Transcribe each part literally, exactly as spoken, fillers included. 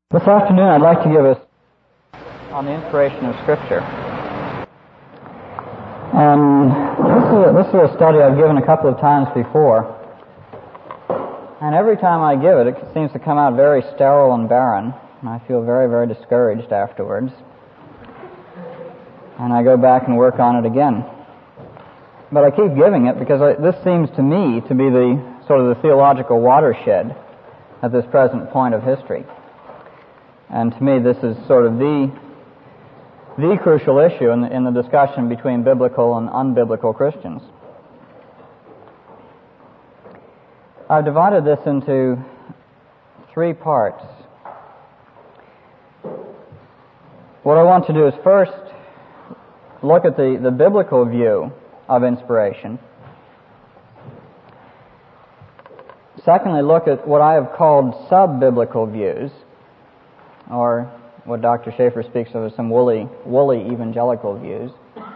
This afternoon I'd like to give us on the inspiration of Scripture. And this is, a, this is a study I've given a couple of times before. And every time I give it, it seems to come out very sterile and barren. And I feel very, very discouraged afterwards. And I go back and work on it again. But I keep giving it because I, this seems to me to be the sort of the theological watershed at this present point of history. And to me, this is sort of the the crucial issue in the, in the discussion between biblical and unbiblical Christians. I've divided this into three parts. What I want to do is first look at the, the biblical view of inspiration. Secondly, look at what I have called sub-biblical views, or what Doctor Schaeffer speaks of as some woolly, woolly evangelical views.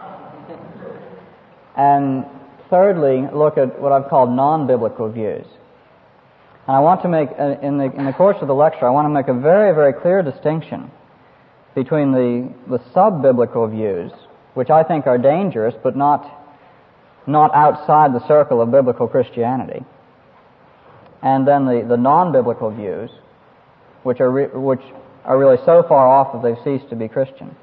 And thirdly, look at what I've called non-biblical views. And I want to make, in the in the course of the lecture, I want to make a very, very clear distinction between the, the sub-biblical views, which I think are dangerous, but not, not outside the circle of biblical Christianity, and then the, the non-biblical views, which are re, which are really so far off that they've ceased to be Christian.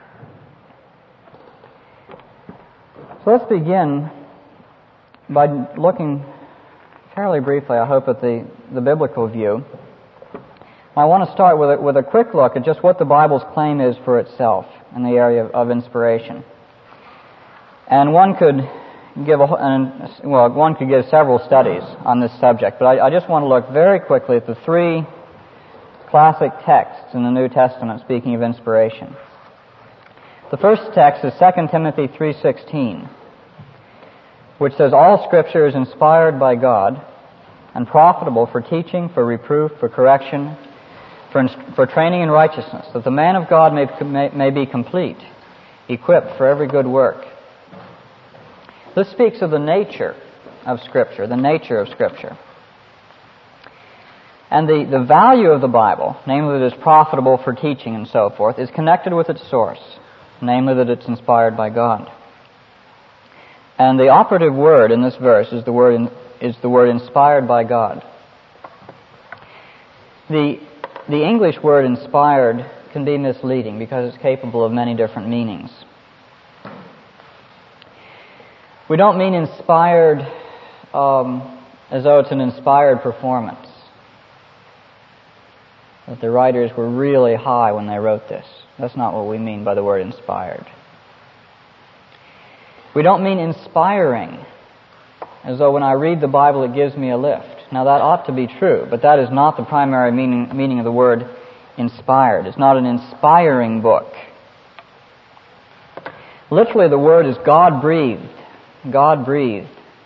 So let's begin by looking fairly briefly, I hope, at the, the biblical view. I want to start with a, with a quick look at just what the Bible's claim is for itself in the area of, of inspiration. And one could give a, an, well, one could give several studies on this subject, but I, I just want to look very quickly at the three classic texts in the New Testament speaking of inspiration. The first text is Second Timothy three sixteen, which says, "All Scripture is inspired by God and profitable for teaching, for reproof, for correction, for, for training in righteousness, that the man of God may, may, may be complete, equipped for every good work." This speaks of the nature of Scripture, the nature of Scripture. And the, the value of the Bible, namely that it is profitable for teaching and so forth, is connected with its source, namely that it's inspired by God. And the operative word in this verse is the word in, is the word inspired by God. The the English word inspired can be misleading because it's capable of many different meanings. We don't mean inspired um, as though it's an inspired performance, that the writers were really high when they wrote this. That's not what we mean by the word inspired. We don't mean inspiring, as though when I read the Bible it gives me a lift. Now that ought to be true, but that is not the primary meaning, meaning of the word inspired. It's not an inspiring book. Literally the word is God-breathed. God-breathed.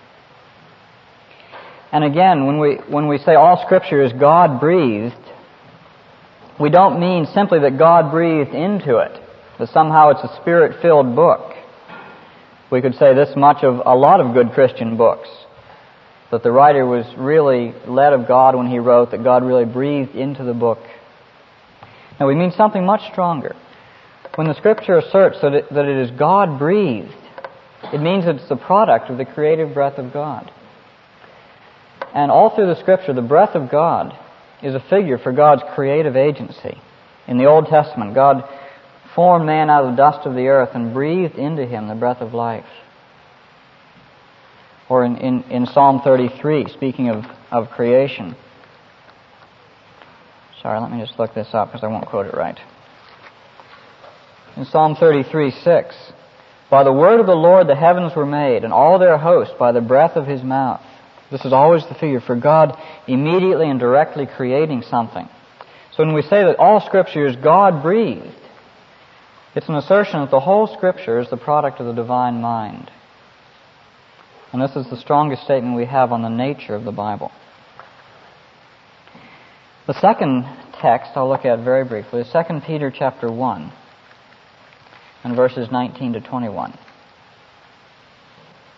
And again, when we when we say all Scripture is God-breathed, we don't mean simply that God breathed into it, that somehow it's a Spirit-filled book. We could say this much of a lot of good Christian books, that the writer was really led of God when he wrote, that God really breathed into the book. Now we mean something much stronger. When the Scripture asserts that it, that it is God-breathed, it means that it's the product of the creative breath of God. And all through the Scripture, the breath of God is a figure for God's creative agency. In the Old Testament, God formed man out of the dust of the earth and breathed into him the breath of life. Or in, in, in Psalm thirty-three, speaking of, of creation. Sorry, let me just look this up because I won't quote it right. In Psalm thirty-three six, "By the word of the Lord the heavens were made, and all their host by the breath of His mouth." This is always the figure for God immediately and directly creating something. So when we say that all Scripture is God-breathed, it's an assertion that the whole Scripture is the product of the divine mind. And this is the strongest statement we have on the nature of the Bible. The second text I'll look at very briefly is Second Peter chapter one and verses nineteen to twenty-one.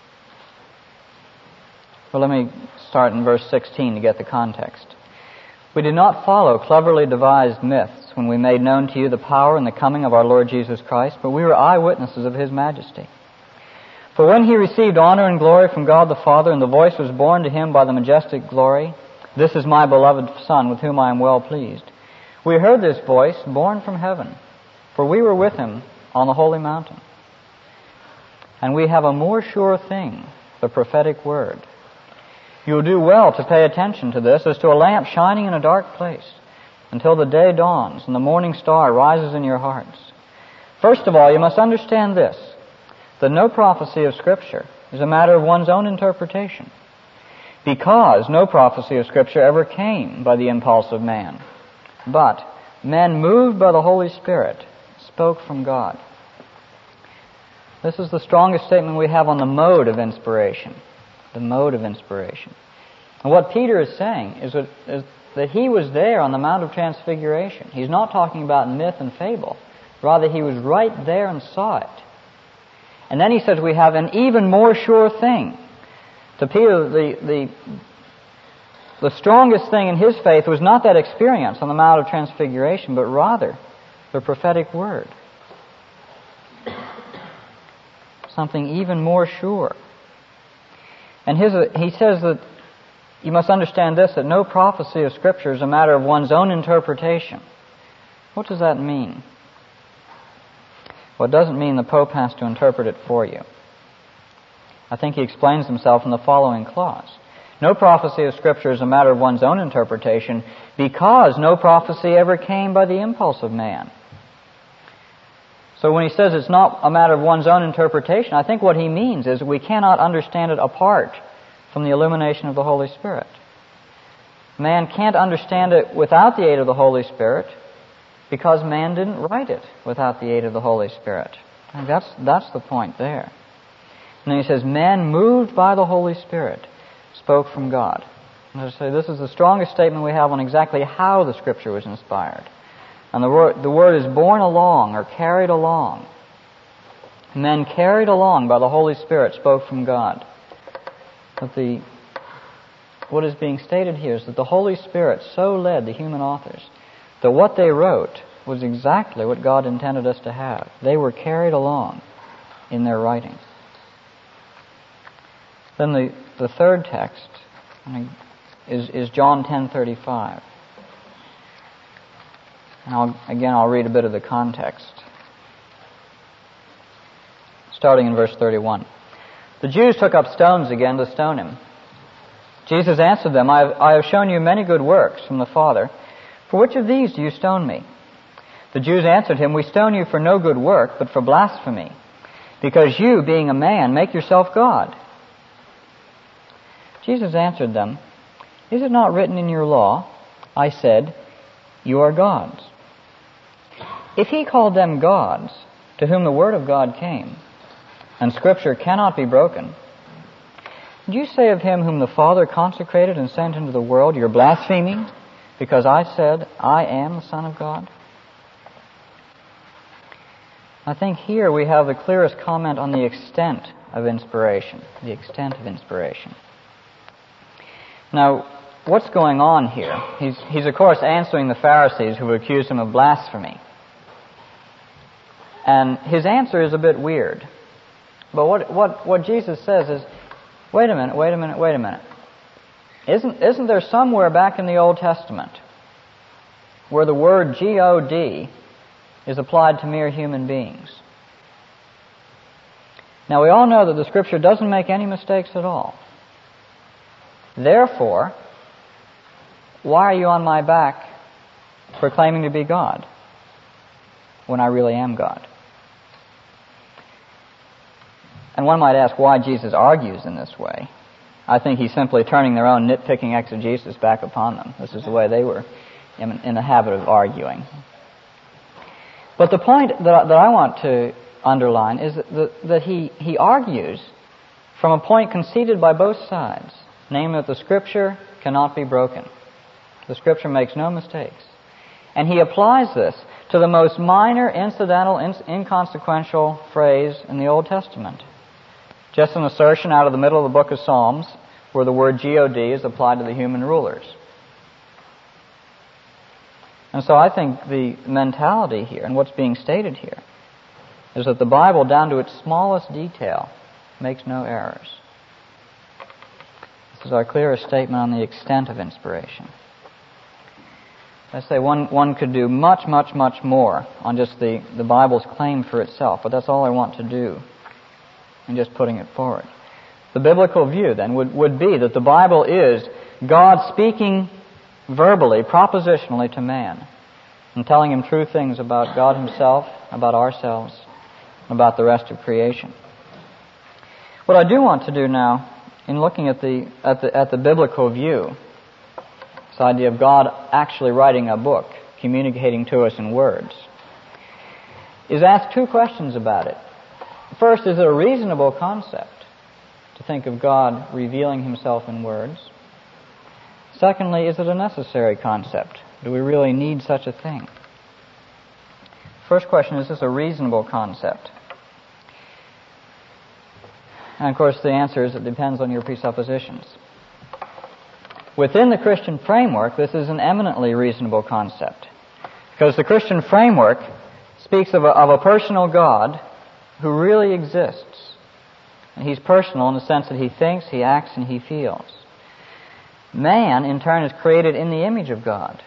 Well, let me start in verse sixteen to get the context. We did not follow cleverly devised myths when we made known to you the power and the coming of our Lord Jesus Christ, but we were eyewitnesses of His majesty. For when He received honor and glory from God the Father, and the voice was borne to Him by the majestic glory, "This is my beloved Son, with whom I am well pleased," we heard this voice borne from heaven, for we were with Him on the holy mountain. And we have a more sure thing, the prophetic word. You will do well to pay attention to this as to a lamp shining in a dark place, until the day dawns and the morning star rises in your hearts. First of all, you must understand this, that no prophecy of Scripture is a matter of one's own interpretation, because no prophecy of Scripture ever came by the impulse of man, but men moved by the Holy Spirit spoke from God. This is the strongest statement we have on the mode of inspiration. The mode of inspiration. And what Peter is saying is that, is that he was there on the Mount of Transfiguration. He's not talking about myth and fable. Rather, he was right there and saw it. And then he says we have an even more sure thing. To Peter, the, the, the strongest thing in his faith was not that experience on the Mount of Transfiguration, but rather the prophetic word. Something even more sure. And his, he says that you must understand this, that no prophecy of Scripture is a matter of one's own interpretation. What does that mean? Well, it doesn't mean the Pope has to interpret it for you. I think he explains himself in the following clause. No prophecy of Scripture is a matter of one's own interpretation, because no prophecy ever came by the impulse of man. So when he says it's not a matter of one's own interpretation, I think what he means is we cannot understand it apart from the illumination of the Holy Spirit. Man can't understand it without the aid of the Holy Spirit, because man didn't write it without the aid of the Holy Spirit. I think that's, that's the point there. And then he says, men moved by the Holy Spirit spoke from God. And I say this is the strongest statement we have on exactly how the Scripture was inspired. And the word, the word is borne along or carried along. Men carried along by the Holy Spirit spoke from God. But the, what is being stated here is that the Holy Spirit so led the human authors that what they wrote was exactly what God intended us to have. They were carried along in their writings. Then the, the third text is, is John ten thirty-five. And I'll, again, I'll read a bit of the context. Starting in verse thirty-one. The Jews took up stones again to stone him. Jesus answered them, I have, I have shown you many good works from the Father. For which of these do you stone me? The Jews answered him, We stone you for no good work, but for blasphemy, because you, being a man, make yourself God. Jesus answered them, Is it not written in your law, I said, you are gods? If he called them gods, to whom the word of God came, and Scripture cannot be broken, do you say of him whom the Father consecrated and sent into the world, you're blaspheming, because I said, I am the Son of God? I think here we have the clearest comment on the extent of inspiration. The extent of inspiration. Now, what's going on here? He's, he's of course answering the Pharisees who accused him of blasphemy. And his answer is a bit weird. But what, what, what Jesus says is, wait a minute, wait a minute, wait a minute. Isn't, isn't there somewhere back in the Old Testament where the word G O D is applied to mere human beings? Now we all know that the Scripture doesn't make any mistakes at all. Therefore, why are you on my back proclaiming to be God when I really am God? And one might ask why Jesus argues in this way. I think he's simply turning their own nitpicking exegesis back upon them. This is the way they were in, in the habit of arguing. But the point that, that I want to underline is that, that, that he, he argues from a point conceded by both sides, namely that the Scripture cannot be broken. The Scripture makes no mistakes. And he applies this to the most minor, incidental, inconsequential phrase in the Old Testament. Just an assertion out of the middle of the book of Psalms where the word G O D is applied to the human rulers. And so I think the mentality here and what's being stated here is that the Bible, down to its smallest detail, makes no errors. This is our clearest statement on the extent of inspiration. I say one, one could do much, much, much more on just the, the Bible's claim for itself, but that's all I want to do in just putting it forward. The biblical view, then, would, would be that the Bible is God speaking verbally, propositionally to man, and telling him true things about God himself, about ourselves, and about the rest of creation. What I do want to do now, in looking at the at the at the biblical view, this idea of God actually writing a book, communicating to us in words, is ask two questions about it. First, is it a reasonable concept to think of God revealing himself in words? Secondly, is it a necessary concept? Do we really need such a thing? First question, is this a reasonable concept? And of course the answer is it depends on your presuppositions. Within the Christian framework, this is an eminently reasonable concept, because the Christian framework speaks of a, of a personal God who really exists. And he's personal in the sense that he thinks, he acts, and he feels. Man, in turn, is created in the image of God.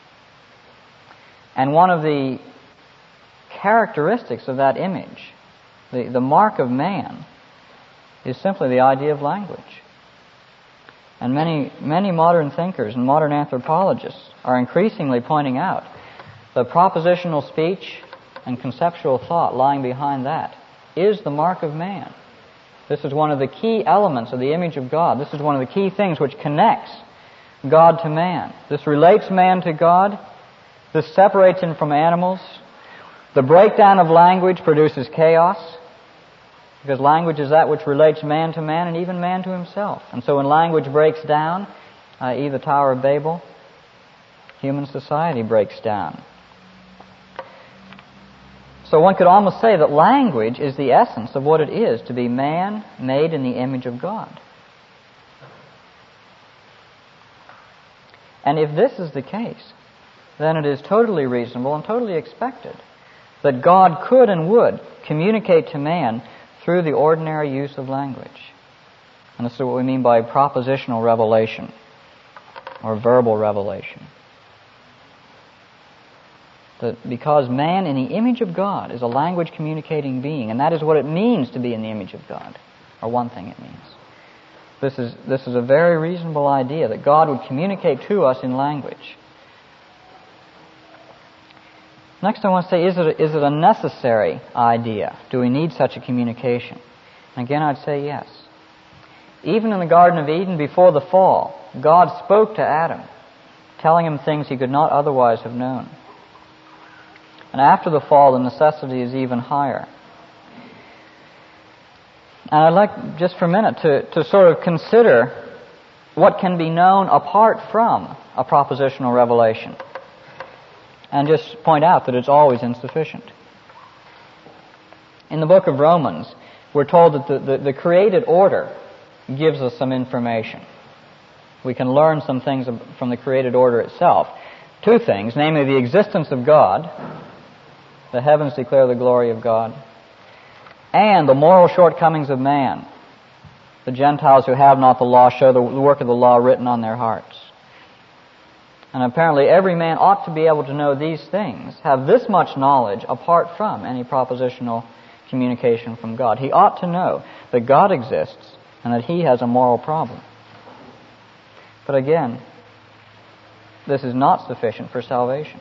And one of the characteristics of that image, the, the mark of man, is simply the idea of language. And many, many modern thinkers and modern anthropologists are increasingly pointing out the propositional speech and conceptual thought lying behind that is the mark of man. This is one of the key elements of the image of God. This is one of the key things which connects God to man. This relates man to God. This separates him from animals. The breakdown of language produces chaos, because language is that which relates man to man and even man to himself. And so when language breaks down, that is the Tower of Babel, human society breaks down. So one could almost say that language is the essence of what it is to be man made in the image of God. And if this is the case, then it is totally reasonable and totally expected that God could and would communicate to man through the ordinary use of language. And this is what we mean by propositional revelation or verbal revelation. That because man in the image of God is a language communicating being, and that is what it means to be in the image of God, or one thing it means. This is, this is a very reasonable idea that God would communicate to us in language. Next I want to say, is it, a, is it a necessary idea? Do we need such a communication? And again, I'd say yes. Even in the Garden of Eden before the fall, God spoke to Adam, telling him things he could not otherwise have known. And after the fall, the necessity is even higher. And I'd like just for a minute to, to sort of consider what can be known apart from a propositional revelation. And just point out that it's always insufficient. In the book of Romans, we're told that the, the, the created order gives us some information. We can learn some things from the created order itself. Two things, namely the existence of God. The heavens declare the glory of God. And the moral shortcomings of man. The Gentiles who have not the law show the work of the law written on their hearts. And apparently every man ought to be able to know these things, have this much knowledge apart from any propositional communication from God. He ought to know that God exists and that he has a moral problem. But again, this is not sufficient for salvation.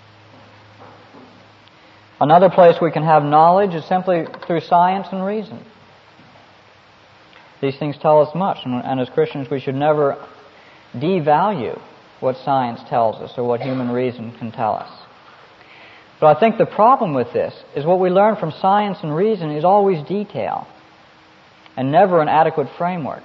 Another place we can have knowledge is simply through science and reason. These things tell us much, and, and as Christians we should never devalue what science tells us or what human reason can tell us. But I think the problem with this is what we learn from science and reason is always detail and never an adequate framework.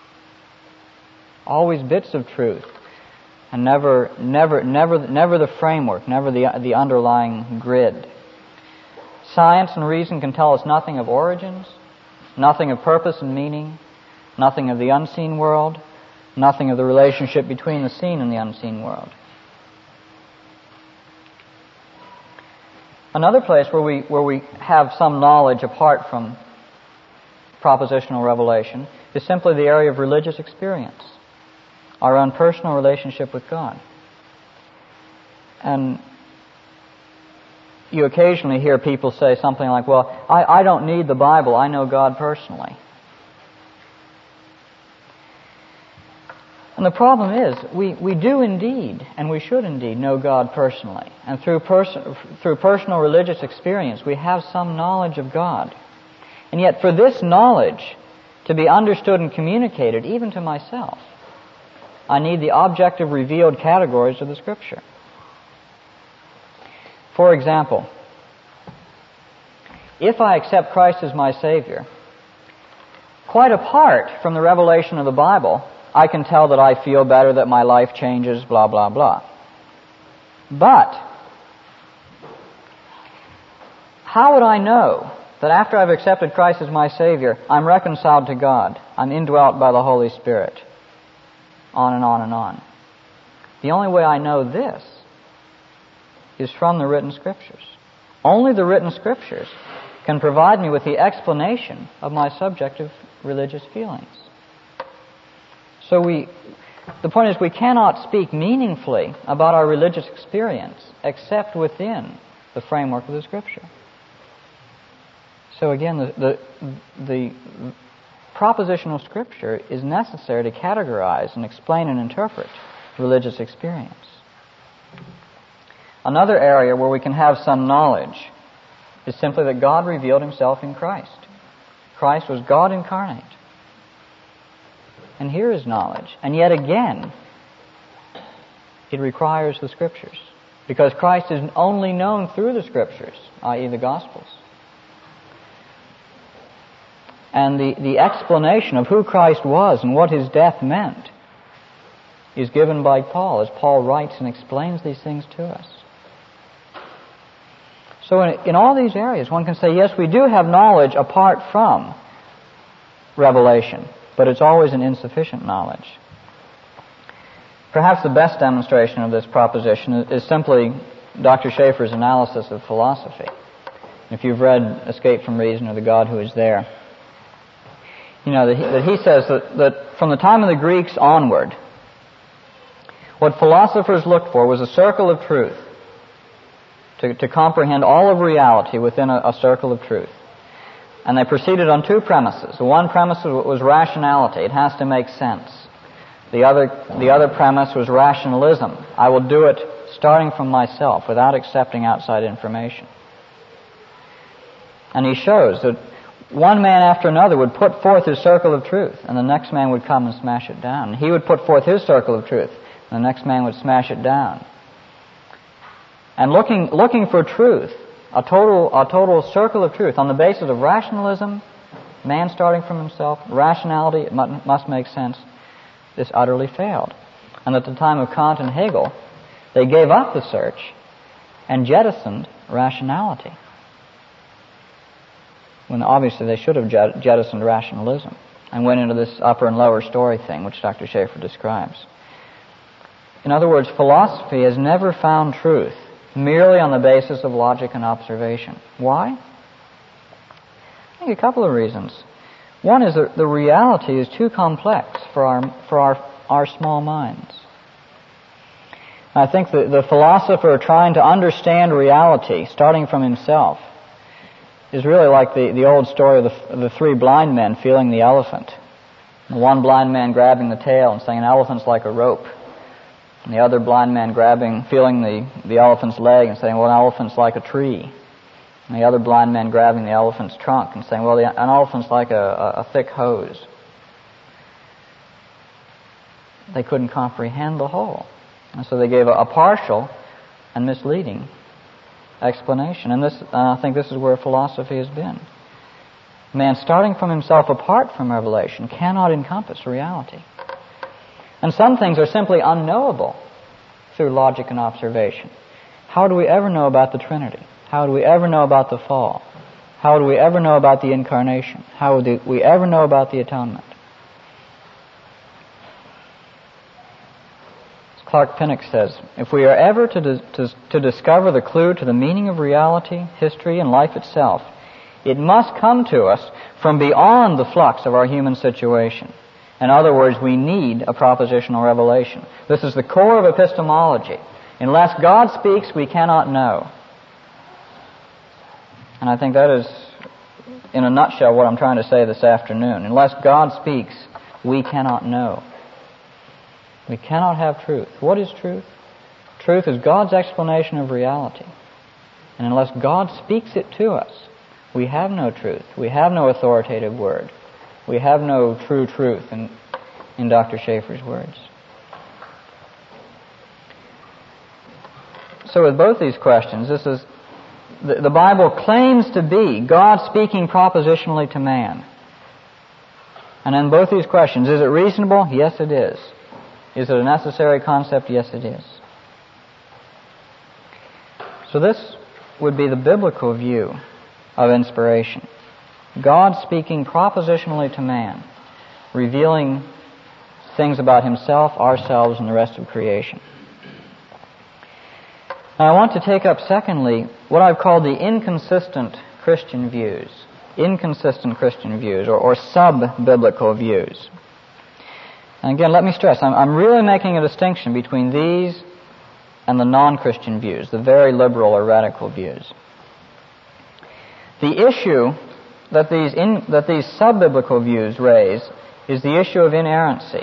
Always bits of truth and never, never, never, never the framework, never the, the underlying grid. Science and reason can tell us nothing of origins, nothing of purpose and meaning, nothing of the unseen world, nothing of the relationship between the seen and the unseen world. Another place where we where we have some knowledge apart from propositional revelation is simply the area of religious experience, our own personal relationship with God. And you occasionally hear people say something like, well, I, I don't need the Bible, I know God personally. And the problem is, we, we do indeed, and we should indeed, know God personally. And through, pers- through personal religious experience, we have some knowledge of God. And yet for this knowledge to be understood and communicated, even to myself, I need the objective revealed categories of the Scripture. For example, if I accept Christ as my Savior, quite apart from the revelation of the Bible, I can tell that I feel better, that my life changes, blah, blah, blah. But how would I know that after I've accepted Christ as my Savior, I'm reconciled to God, I'm indwelt by the Holy Spirit, on and on and on? The only way I know this is from the written Scriptures. Only the written Scriptures can provide me with the explanation of my subjective religious feelings. So we, the point is, we cannot speak meaningfully about our religious experience except within the framework of the Scripture. So again, the, the, the propositional Scripture is necessary to categorize and explain and interpret religious experience. Another area where we can have some knowledge is simply that God revealed Himself in Christ. Christ was God incarnate. And here is knowledge. And yet again, it requires the Scriptures, because Christ is only known through the Scriptures, that is the Gospels. And the, the explanation of who Christ was and what His death meant is given by Paul, as Paul writes and explains these things to us. So in, in all these areas, one can say, yes, we do have knowledge apart from revelation, but it's always an insufficient knowledge. Perhaps the best demonstration of this proposition is, is simply Doctor Schaeffer's analysis of philosophy. If you've read Escape from Reason or The God Who Is There, you know that he, that he says that, that from the time of the Greeks onward, what philosophers looked for was a circle of truth, to, to comprehend all of reality within a, a circle of truth. And they proceeded on two premises. The one premise was rationality. It has to make sense. The other, the other premise was rationalism. I will do it starting from myself without accepting outside information. And he shows that one man after another would put forth his circle of truth, and the next man would come and smash it down. And he would put forth his circle of truth, and the next man would smash it down. And looking, looking for truth, a total, a total circle of truth on the basis of rationalism, man starting from himself, rationality, it must, must make sense, this utterly failed. And at the time of Kant and Hegel, they gave up the search and jettisoned rationality, when obviously they should have jet- jettisoned rationalism and went into this upper and lower story thing which Doctor Schaeffer describes. In other words, philosophy has never found truth merely on the basis of logic and observation. Why? I think a couple of reasons. One is that the reality is too complex for our for our, our small minds. I think that the philosopher trying to understand reality, starting from himself, is really like the, the old story of the, of the three blind men feeling the elephant. The one blind man grabbing the tail and saying, an elephant's like a rope. And the other blind man grabbing, feeling the, the elephant's leg and saying, well, an elephant's like a tree. And the other blind man grabbing the elephant's trunk and saying, well, the, an elephant's like a, a, a thick hose. They couldn't comprehend the whole. And so they gave a, a partial and misleading explanation. And this, uh, I think this is where philosophy has been. Man, starting from himself apart from revelation, cannot encompass reality. And some things are simply unknowable through logic and observation. How do we ever know about the Trinity? How do we ever know about the fall? How do we ever know about the Incarnation? How do we ever know about the atonement? It's Clark Pinnock says, if we are ever to, dis- to, to discover the clue to the meaning of reality, history, and life itself, it must come to us from beyond the flux of our human situation. In other words, we need a propositional revelation. This is the core of epistemology. Unless God speaks, we cannot know. And I think that is, in a nutshell, what I'm trying to say this afternoon. Unless God speaks, we cannot know. We cannot have truth. What is truth? Truth is God's explanation of reality. And unless God speaks it to us, we have no truth. We have no authoritative word. We have no true truth, in, in Doctor Schaeffer's words. So with both these questions, this is the, the Bible claims to be God speaking propositionally to man. And in both these questions, is it reasonable? Yes, it is. Is it a necessary concept? Yes, it is. So this would be the biblical view of inspiration. God speaking propositionally to man, revealing things about himself, ourselves, and the rest of creation. Now I want to take up, secondly, what I've called the inconsistent Christian views. Inconsistent Christian views, or, or sub-biblical views. And again, let me stress, I'm, I'm really making a distinction between these and the non-Christian views, the very liberal or radical views. The issue that these in, that these sub-biblical views raise is the issue of inerrancy.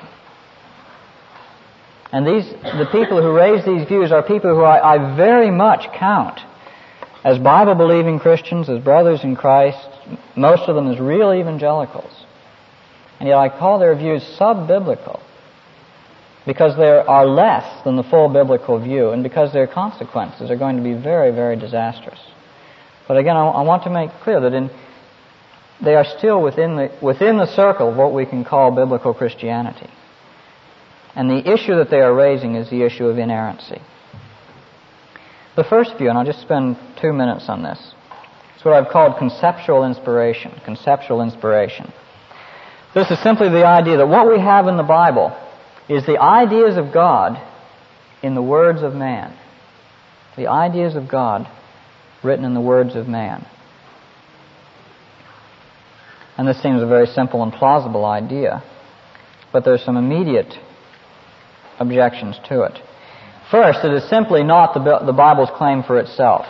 And these the people who raise these views are people who I, I very much count as Bible-believing Christians, as brothers in Christ, most of them as real evangelicals. And yet I call their views sub-biblical because they are less than the full biblical view and because their consequences are going to be very, very disastrous. But again, I, I want to make clear that in, they are still within the, within the circle of what we can call biblical Christianity. And the issue that they are raising is the issue of inerrancy. The first view, and I'll just spend two minutes on this, is what I've called conceptual inspiration. Conceptual inspiration. This is simply the idea that what we have in the Bible is the ideas of God in the words of man. The ideas of God written in the words of man. And this seems a very simple and plausible idea, but there's some immediate objections to it. First, it is simply not the, the Bible's claim for itself.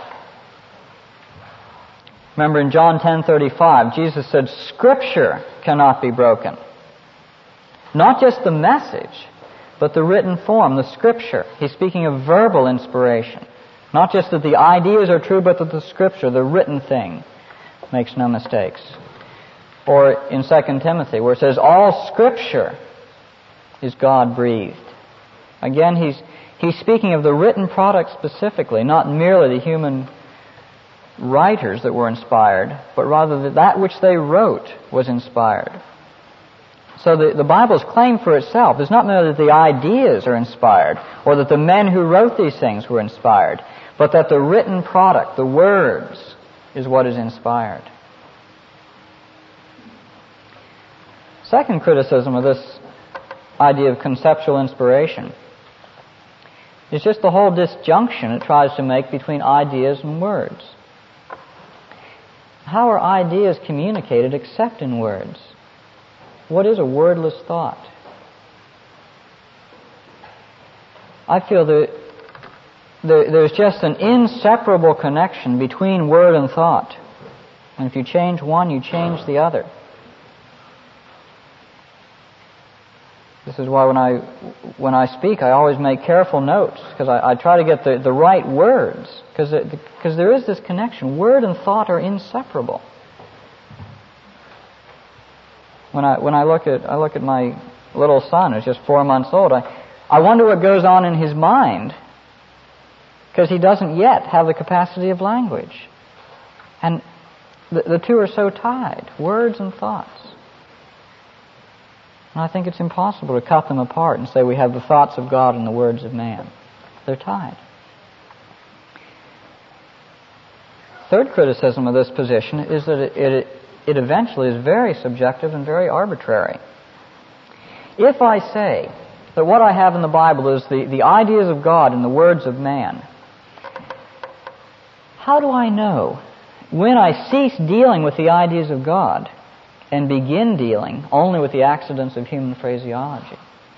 Remember in John ten thirty-five, Jesus said, Scripture cannot be broken. Not just the message, but the written form, the Scripture. He's speaking of verbal inspiration. Not just that the ideas are true, but that the Scripture, the written thing, makes no mistakes. Or in Second Timothy, where it says, all Scripture is God-breathed. Again, he's he's speaking of the written product specifically, not merely the human writers that were inspired, but rather that that which they wrote was inspired. So the, the Bible's claim for itself is not merely that the ideas are inspired, or that the men who wrote these things were inspired, but that the written product, the words, is what is inspired. Second criticism of this idea of conceptual inspiration is just the whole disjunction it tries to make between ideas and words. How are ideas communicated except in words? What is a wordless thought? I feel that there, there's just an inseparable connection between word and thought. And if you change one, you change the other. This is why when I when I speak, I always make careful notes, because I, I try to get the, the right words, because because there is this connection. Word and thought are inseparable. When I when I look at I look at my little son, who's just four months old, I I wonder what goes on in his mind, because he doesn't yet have the capacity of language, and the, the two are so tied, words and thoughts. And I think it's impossible to cut them apart and say we have the thoughts of God and the words of man. They're tied. Third criticism of this position is that it, it, it eventually is very subjective and very arbitrary. If I say that what I have in the Bible is the, the ideas of God and the words of man. How do I know when I cease dealing with the ideas of God and begin dealing only with the accidents of human phraseology?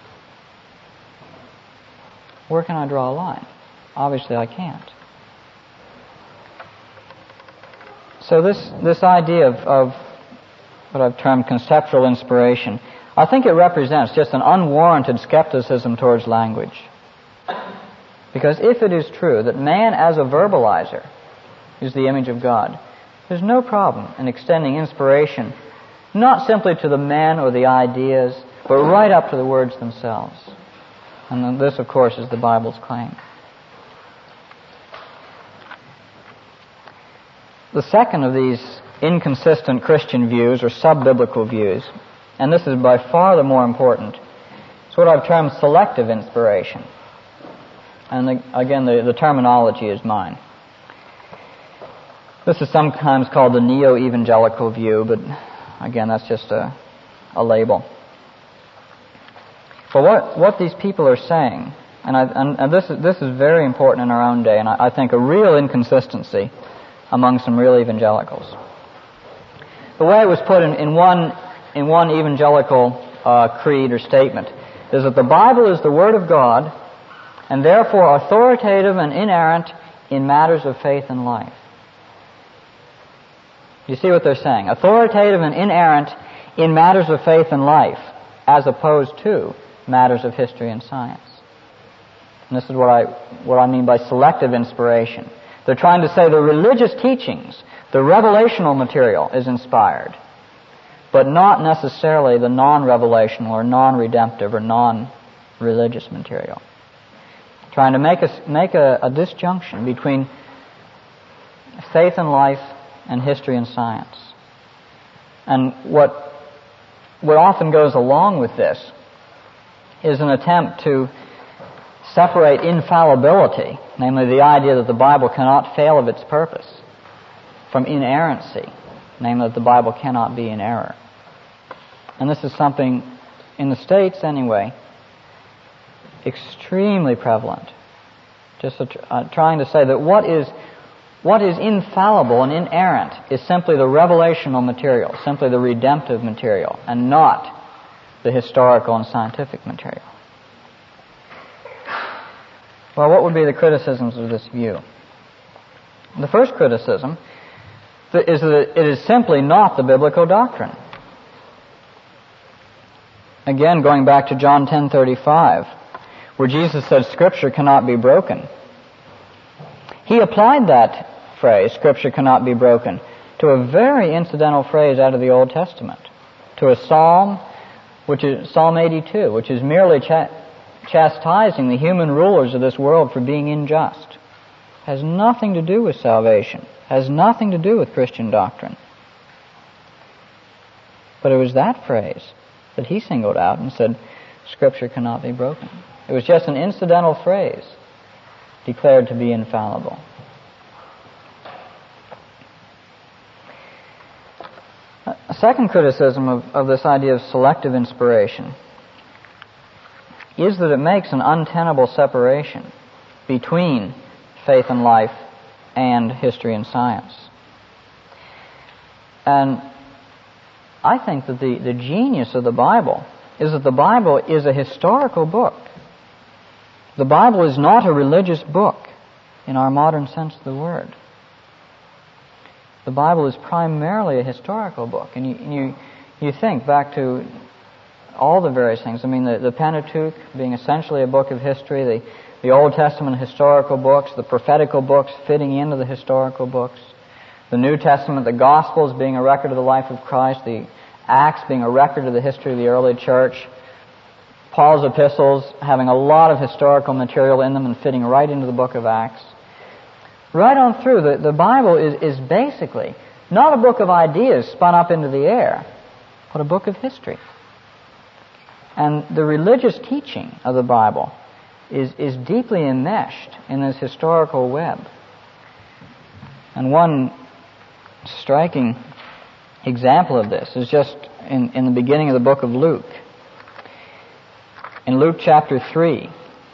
Where can I draw a line? Obviously I can't. So this, this idea of, of what I've termed conceptual inspiration, I think it represents just an unwarranted skepticism towards language. Because if it is true that man as a verbalizer is the image of God, there's no problem in extending inspiration not simply to the men or the ideas, but right up to the words themselves. And this, of course, is the Bible's claim. The second of these inconsistent Christian views, or sub-biblical views, and this is by far the more important, is what I've termed selective inspiration. And the, again, the, the terminology is mine. This is sometimes called the neo-evangelical view, but again, that's just a, a label. But what, what these people are saying, and, I, and, and this, is, this is very important in our own day, and I, I think a real inconsistency among some real evangelicals. The way it was put in, in one in one evangelical uh, creed or statement is that the Bible is the Word of God and therefore authoritative and inerrant in matters of faith and life. You see what they're saying? Authoritative and inerrant in matters of faith and life, as opposed to matters of history and science. And this is what I what I mean by selective inspiration. They're trying to say the religious teachings, the revelational material is inspired, but not necessarily the non-revelational or non-redemptive or non-religious material. Trying to make a, make a, a disjunction between faith and life and history and science. And what, what often goes along with this is an attempt to separate infallibility, namely the idea that the Bible cannot fail of its purpose, from inerrancy, namely that the Bible cannot be in error. And this is something, in the States anyway, extremely prevalent. Just a, uh, trying to say that what is what is infallible and inerrant is simply the revelational material, simply the redemptive material, and not the historical and scientific material. Well, what would be the criticisms of this view? The first criticism is that it is simply not the biblical doctrine. Again, going back to John ten thirty-five, where Jesus said, Scripture cannot be broken. He applied that phrase, Scripture cannot be broken, to a very incidental phrase out of the Old Testament, to a psalm, which is Psalm eighty-two, which is merely cha- chastising the human rulers of this world for being unjust. Has nothing to do with salvation. Has nothing to do with Christian doctrine. But it was that phrase that he singled out and said, Scripture cannot be broken. It was just an incidental phrase declared to be infallible. A second criticism of, of this idea of selective inspiration is that it makes an untenable separation between faith and life and history and science. And I think that the, the genius of the Bible is that the Bible is a historical book. The Bible is not a religious book in our modern sense of the word. The Bible is primarily a historical book. And you, you, you think back to all the various things. I mean, the, the Pentateuch being essentially a book of history, the, the Old Testament historical books, the prophetical books fitting into the historical books, the New Testament, the Gospels being a record of the life of Christ, the Acts being a record of the history of the early church, Paul's epistles having a lot of historical material in them and fitting right into the book of Acts. Right on through, the, the Bible is, is basically not a book of ideas spun up into the air, but a book of history. And the religious teaching of the Bible is, is deeply enmeshed in this historical web. And one striking example of this is just in, in the beginning of the book of Luke. in Luke chapter three.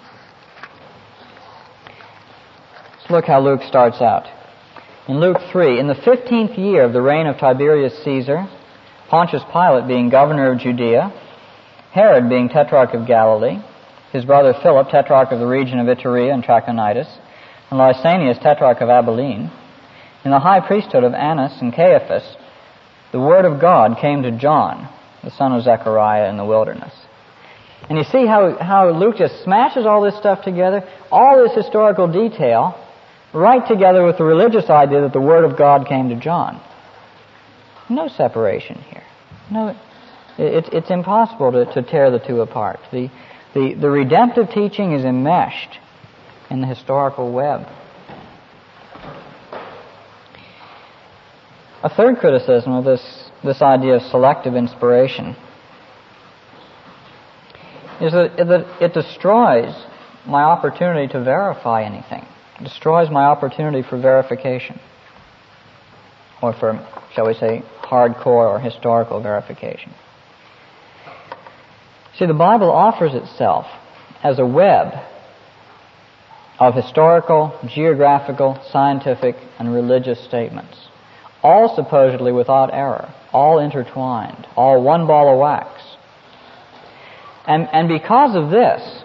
Let's look how Luke starts out. In Luke three, in the fifteenth year of the reign of Tiberius Caesar, Pontius Pilate being governor of Judea, Herod being tetrarch of Galilee, his brother Philip, tetrarch of the region of Iturea and Trachonitis, and Lysanias, tetrarch of Abilene, in the high priesthood of Annas and Caiaphas, the word of God came to John, the son of Zechariah, in the wilderness. And you see how, how Luke just smashes all this stuff together, all this historical detail, right together with the religious idea that the word of God came to John. No separation here. No, it, it's impossible to, to tear the two apart. The, the, the redemptive teaching is enmeshed in the historical web. A third criticism of this, this idea of selective inspiration is that, that it destroys my opportunity to verify anything. It destroys my opportunity for verification, or for, shall we say, hardcore or historical verification. See, the Bible offers itself as a web of historical, geographical, scientific, and religious statements, all supposedly without error, all intertwined, all one ball of wax. And, and because of this,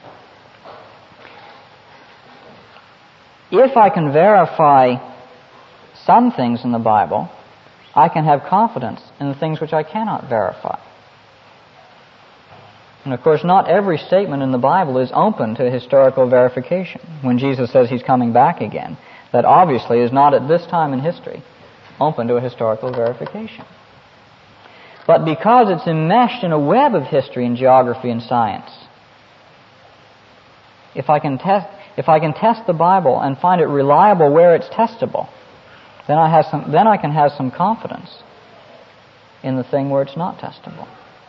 if I can verify some things in the Bible, I can have confidence in the things which I cannot verify. And of course, not every statement in the Bible is open to historical verification. When Jesus says He's coming back again, that obviously is not at this time in history open to a historical verification. But because it's enmeshed in a web of history and geography and science, if I can test, if I can test the Bible and find it reliable where it's testable, then I have some, then I can have some confidence in the thing where it's not testable.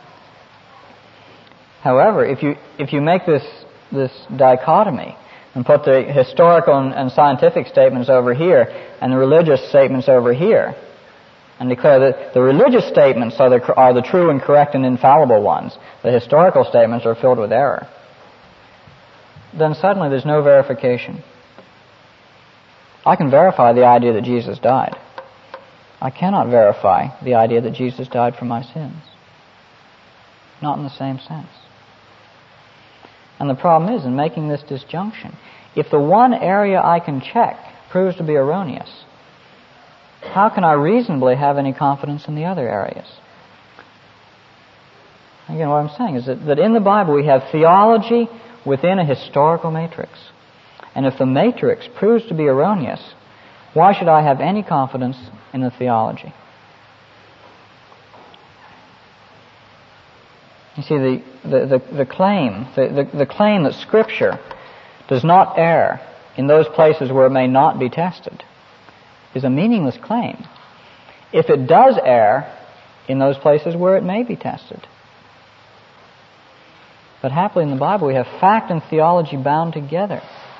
However, if you if you make this this dichotomy and put the historical and, and scientific statements over here and the religious statements over here, and declare that the religious statements are the, are the true and correct and infallible ones, the historical statements are filled with error, then suddenly there's no verification. I can verify the idea that Jesus died. I cannot verify the idea that Jesus died for my sins. Not in the same sense. And the problem is, in making this disjunction, if the one area I can check proves to be erroneous, how can I reasonably have any confidence in the other areas? Again, what I'm saying is that, that in the Bible we have theology within a historical matrix. And if the matrix proves to be erroneous, why should I have any confidence in the theology? You see, the, the, the, the claim, the, the, the claim that Scripture does not err in those places where it may not be tested is a meaningless claim if it does err in those places where it may be tested. But happily in the Bible we have fact and theology bound together.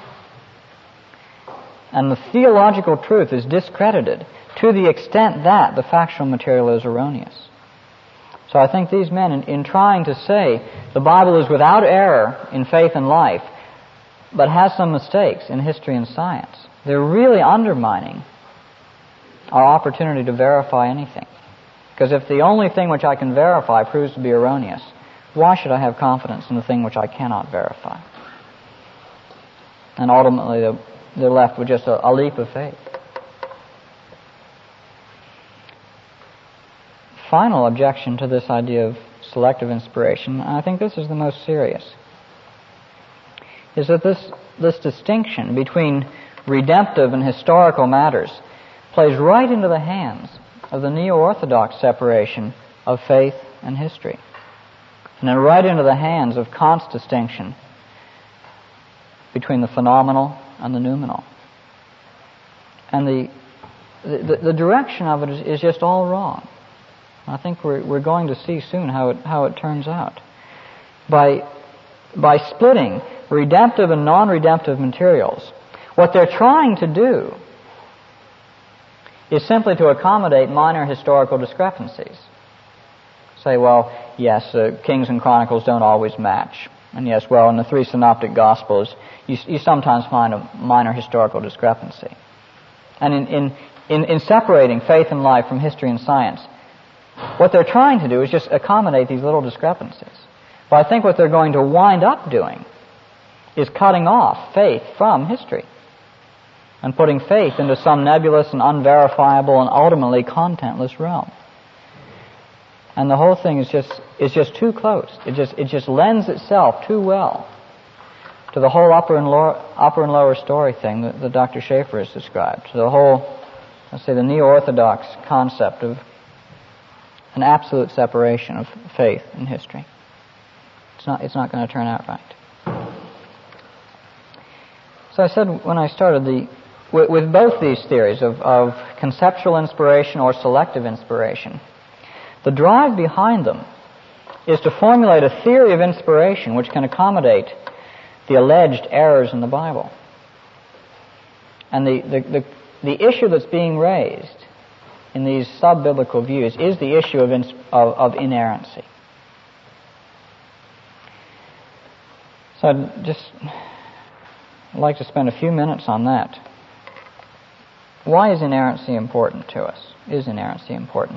And the theological truth is discredited to the extent that the factual material is erroneous. So I think these men, in, in trying to say the Bible is without error in faith and life, but has some mistakes in history and science, they're really undermining our opportunity to verify anything. Because if the only thing which I can verify proves to be erroneous, why should I have confidence in the thing which I cannot verify? And ultimately they're, they're left with just a, a leap of faith. Final objection to this idea of selective inspiration, and I think this is the most serious, is that this, this distinction between redemptive and historical matters plays right into the hands of the neo-orthodox separation of faith and history, and then right into the hands of Kant's distinction between the phenomenal and the noumenal. And the, the, the direction of it is, is just all wrong. I think we're, we're going to see soon how it, how it turns out. By, by splitting redemptive and non-redemptive materials, what they're trying to do is simply to accommodate minor historical discrepancies. Say, well, yes, uh, Kings and Chronicles don't always match. And yes, well, in the three synoptic Gospels, you, you sometimes find a minor historical discrepancy. And in, in, in, in separating faith and life from history and science, what they're trying to do is just accommodate these little discrepancies. But I think what they're going to wind up doing is cutting off faith from history and putting faith into some nebulous and unverifiable and ultimately contentless realm. And the whole thing is just is just too close. It just it just lends itself too well to the whole upper and lower upper and lower story thing that, that Doctor Schaeffer has described. To the whole, let's say, the neo-orthodox concept of an absolute separation of faith and history. It's not it's not going to turn out right. So I said when I started the with, with both these theories of, of conceptual inspiration or selective inspiration, the drive behind them is to formulate a theory of inspiration which can accommodate the alleged errors in the Bible. And the, the, the, the issue that's being raised in these sub-biblical views is the issue of, ins- of, of inerrancy. So I'd just like to spend a few minutes on that. Why is inerrancy important to us? Is inerrancy important?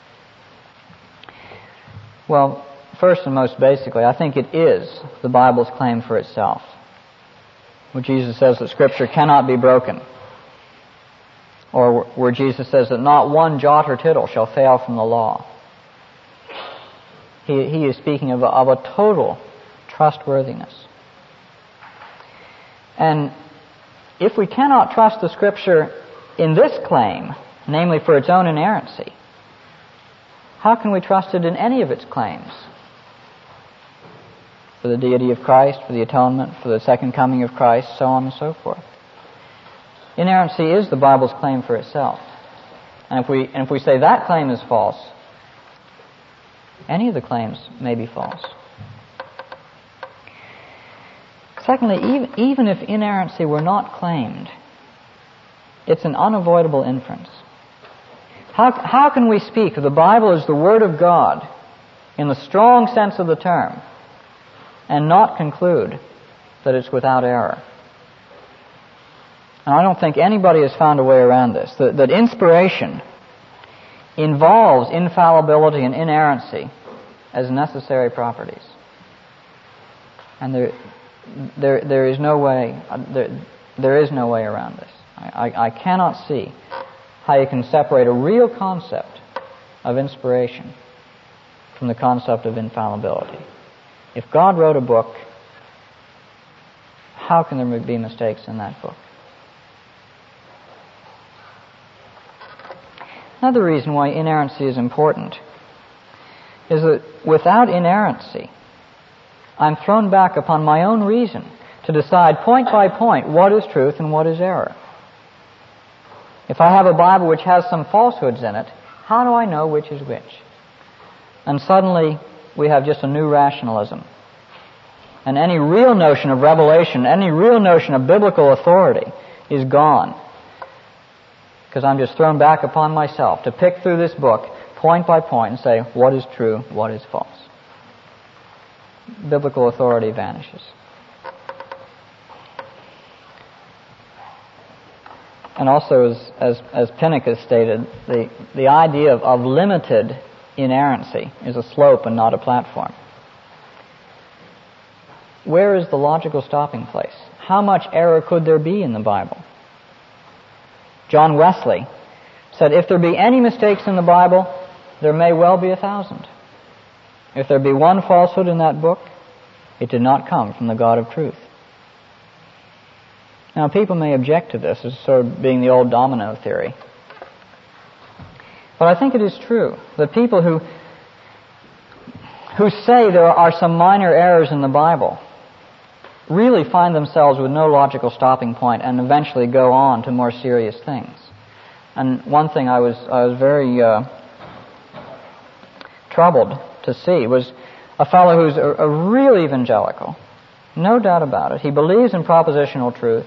Well, first and most basically, I think it is the Bible's claim for itself. Where Jesus says that Scripture cannot be broken. Or where Jesus says that not one jot or tittle shall fail from the law. He, he is speaking of a, of a total trustworthiness. And if we cannot trust the Scripture in this claim, namely for its own inerrancy, how can we trust it in any of its claims? For the deity of Christ, for the atonement, for the second coming of Christ, so on and so forth. Inerrancy is the Bible's claim for itself. And if we, and if we say that claim is false, any of the claims may be false. Secondly, even, even if inerrancy were not claimed, it's an unavoidable inference. How, how can we speak of the Bible as the Word of God in the strong sense of the term and not conclude that it's without error? And I don't think anybody has found a way around this. That, that inspiration involves infallibility and inerrancy as necessary properties. And there, there, there is no way, there, there is no way around this. I, I, I cannot see how you can separate a real concept of inspiration from the concept of infallibility. If God wrote a book, how can there be mistakes in that book? Another reason why inerrancy is important is that without inerrancy, I'm thrown back upon my own reason to decide point by point what is truth and what is error. If I have a Bible which has some falsehoods in it, how do I know which is which? And suddenly we have just a new rationalism. And any real notion of revelation, any real notion of biblical authority is gone. Because I'm just thrown back upon myself to pick through this book point by point and say what is true, what is false. Biblical authority vanishes. And also, as, as, as Pinnock has stated, the, the idea of, of limited inerrancy is a slope and not a platform. Where is the logical stopping place? How much error could there be in the Bible? John Wesley said, if there be any mistakes in the Bible, there may well be a thousand. If there be one falsehood in that book, it did not come from the God of truth. Now, people may object to this as sort of being the old domino theory. But I think it is true that people who who say there are some minor errors in the Bible really find themselves with no logical stopping point and eventually go on to more serious things. And one thing I was I was very uh, troubled to see was a fellow who's a, a real evangelical, no doubt about it. He believes in propositional truth.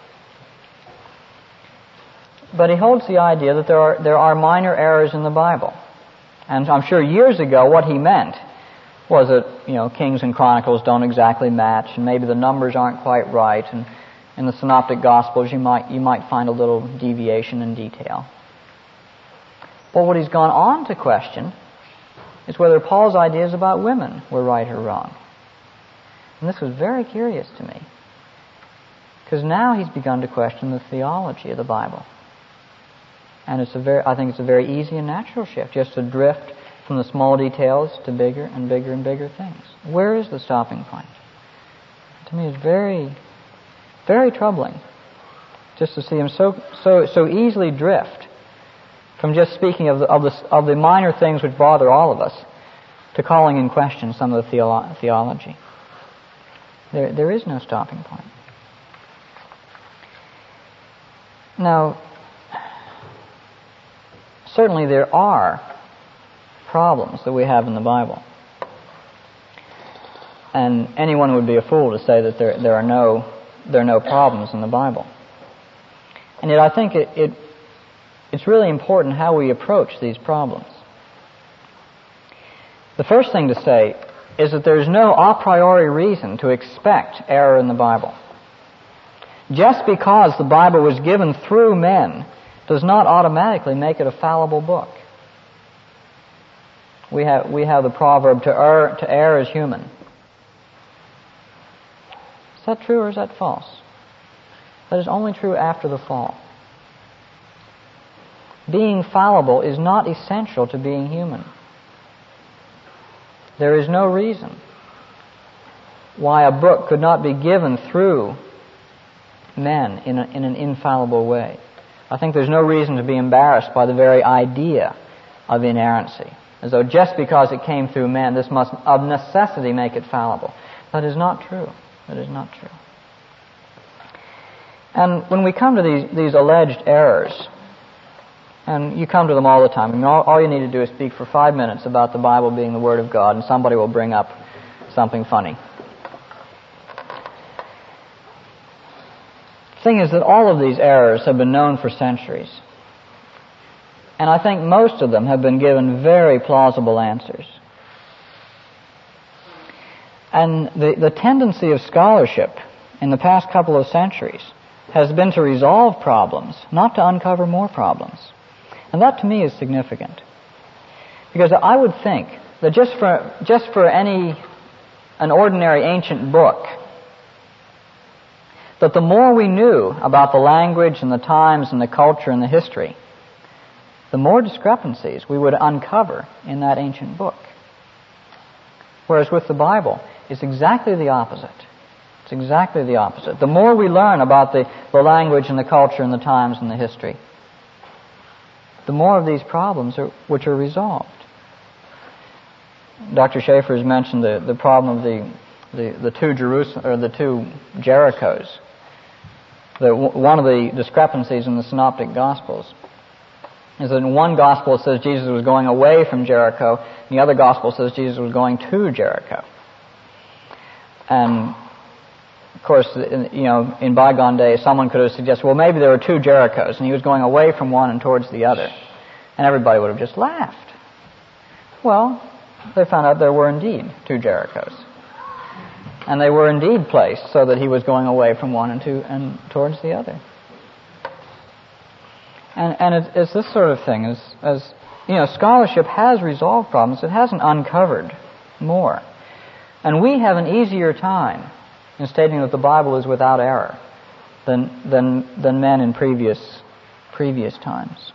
But he holds the idea that there are there are minor errors in the Bible. And I'm sure years ago what he meant was it, you know, Kings and Chronicles don't exactly match, and maybe the numbers aren't quite right, and in the Synoptic Gospels you might you might find a little deviation in detail. But what he's gone on to question is whether Paul's ideas about women were right or wrong. And this was very curious to me, because now he's begun to question the theology of the Bible. And it's a very, I think it's a very easy and natural shift, just to drift from the small details to bigger and bigger and bigger things. Where is the stopping point? To me, it's very, very troubling, just to see him so so so easily drift from just speaking of the of the of the minor things which bother all of us to calling in question some of the theolo- theology. There there is no stopping point. Now, certainly there are problems that we have in the Bible. And anyone would be a fool to say that there there are no there are no problems in the Bible. And yet I think it, it it's really important how we approach these problems. The first thing to say is that there is no a priori reason to expect error in the Bible. Just because the Bible was given through men does not automatically make it a fallible book. We have we have the proverb, to err to err is human. Is that true or is that false? That is only true after the fall. Being fallible is not essential to being human. There is no reason why a book could not be given through men in, a, in an infallible way. I think there's no reason to be embarrassed by the very idea of inerrancy, as though just because it came through men, this must of necessity make it fallible. That is not true. That is not true. And when we come to these, these alleged errors, and you come to them all the time, I mean, all, all you need to do is speak for five minutes about the Bible being the Word of God, and somebody will bring up something funny. The thing is that all of these errors have been known for centuries. And I think most of them have been given very plausible answers. And the, the tendency of scholarship in the past couple of centuries has been to resolve problems, not to uncover more problems. And that to me is significant. Because I would think that just for just for any an ordinary ancient book, that the more we knew about the language and the times and the culture and the history, the more discrepancies we would uncover in that ancient book. Whereas with the Bible, it's exactly the opposite. It's exactly the opposite. The more we learn about the, the language and the culture and the times and the history, the more of these problems are, which are resolved. Doctor Schaefer has mentioned the, the problem of the, the, the two Jerusalem or the two Jerichos. The, one of the discrepancies in the Synoptic Gospels is that in one Gospel it says Jesus was going away from Jericho, and the other Gospel says Jesus was going to Jericho. And of course, you know, in bygone days, someone could have suggested, well, maybe there were two Jerichos, and he was going away from one and towards the other. And everybody would have just laughed. Well, they found out there were indeed two Jerichos. And they were indeed placed so that he was going away from one and, to, and towards the other. And, and it's, it's this sort of thing, as, as, you know, scholarship has resolved problems, it hasn't uncovered more. And we have an easier time in stating that the Bible is without error than than than men in previous previous times.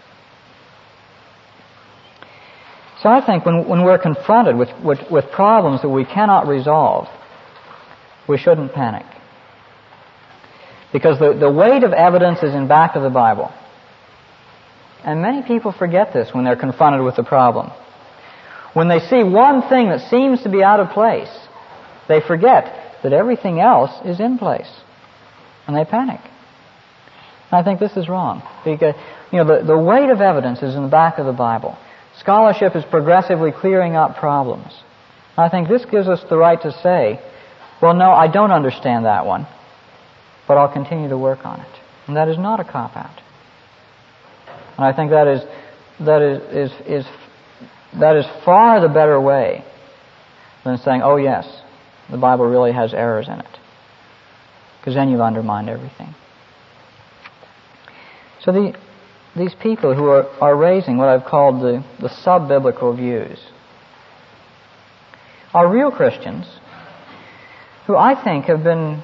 So I think when when we're confronted with, with, with problems that we cannot resolve, we shouldn't panic. Because the, the weight of evidence is in back of the Bible. And many people forget this when they're confronted with the problem. When they see one thing that seems to be out of place, they forget that everything else is in place. And they panic. And I think this is wrong. Because, you know, the, the weight of evidence is in the back of the Bible. Scholarship is progressively clearing up problems. And I think this gives us the right to say, well, no, I don't understand that one, but I'll continue to work on it. And that is not a cop-out. And I think that is that is, is, is that is far the better way than saying, oh yes, the Bible really has errors in it. Because then you've undermined everything. So the, these people who are, are raising what I've called the, the sub-biblical views are real Christians who I think have been,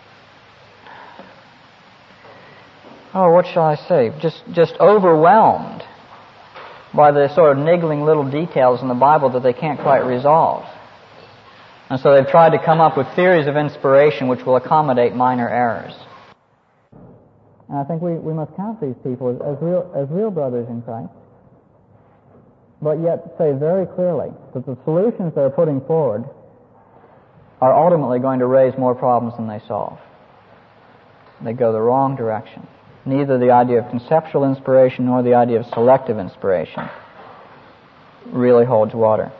oh, what shall I say, just, just overwhelmed by the sort of niggling little details in the Bible that they can't quite resolve. And so they've tried to come up with theories of inspiration which will accommodate minor errors. And I think we, we must count these people as, as real as real brothers in Christ, but yet say very clearly that the solutions they're putting forward are ultimately going to raise more problems than they solve. They go the wrong direction. Neither the idea of conceptual inspiration nor the idea of selective inspiration really holds water.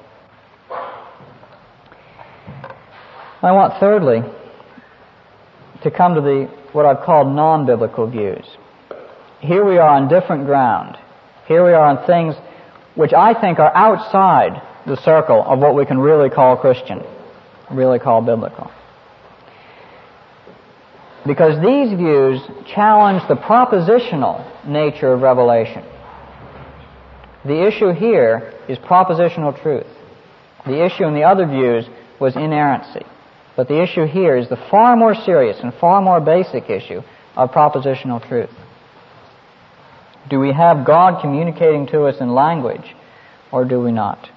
I want, thirdly, to come to the what I've called non-biblical views. Here we are on different ground. Here we are on things which I think are outside the circle of what we can really call Christian, really call biblical. Because these views challenge the propositional nature of revelation. The issue here is propositional truth. The issue in the other views was inerrancy. But the issue here is the far more serious and far more basic issue of propositional truth. Do we have God communicating to us in language, or do we not?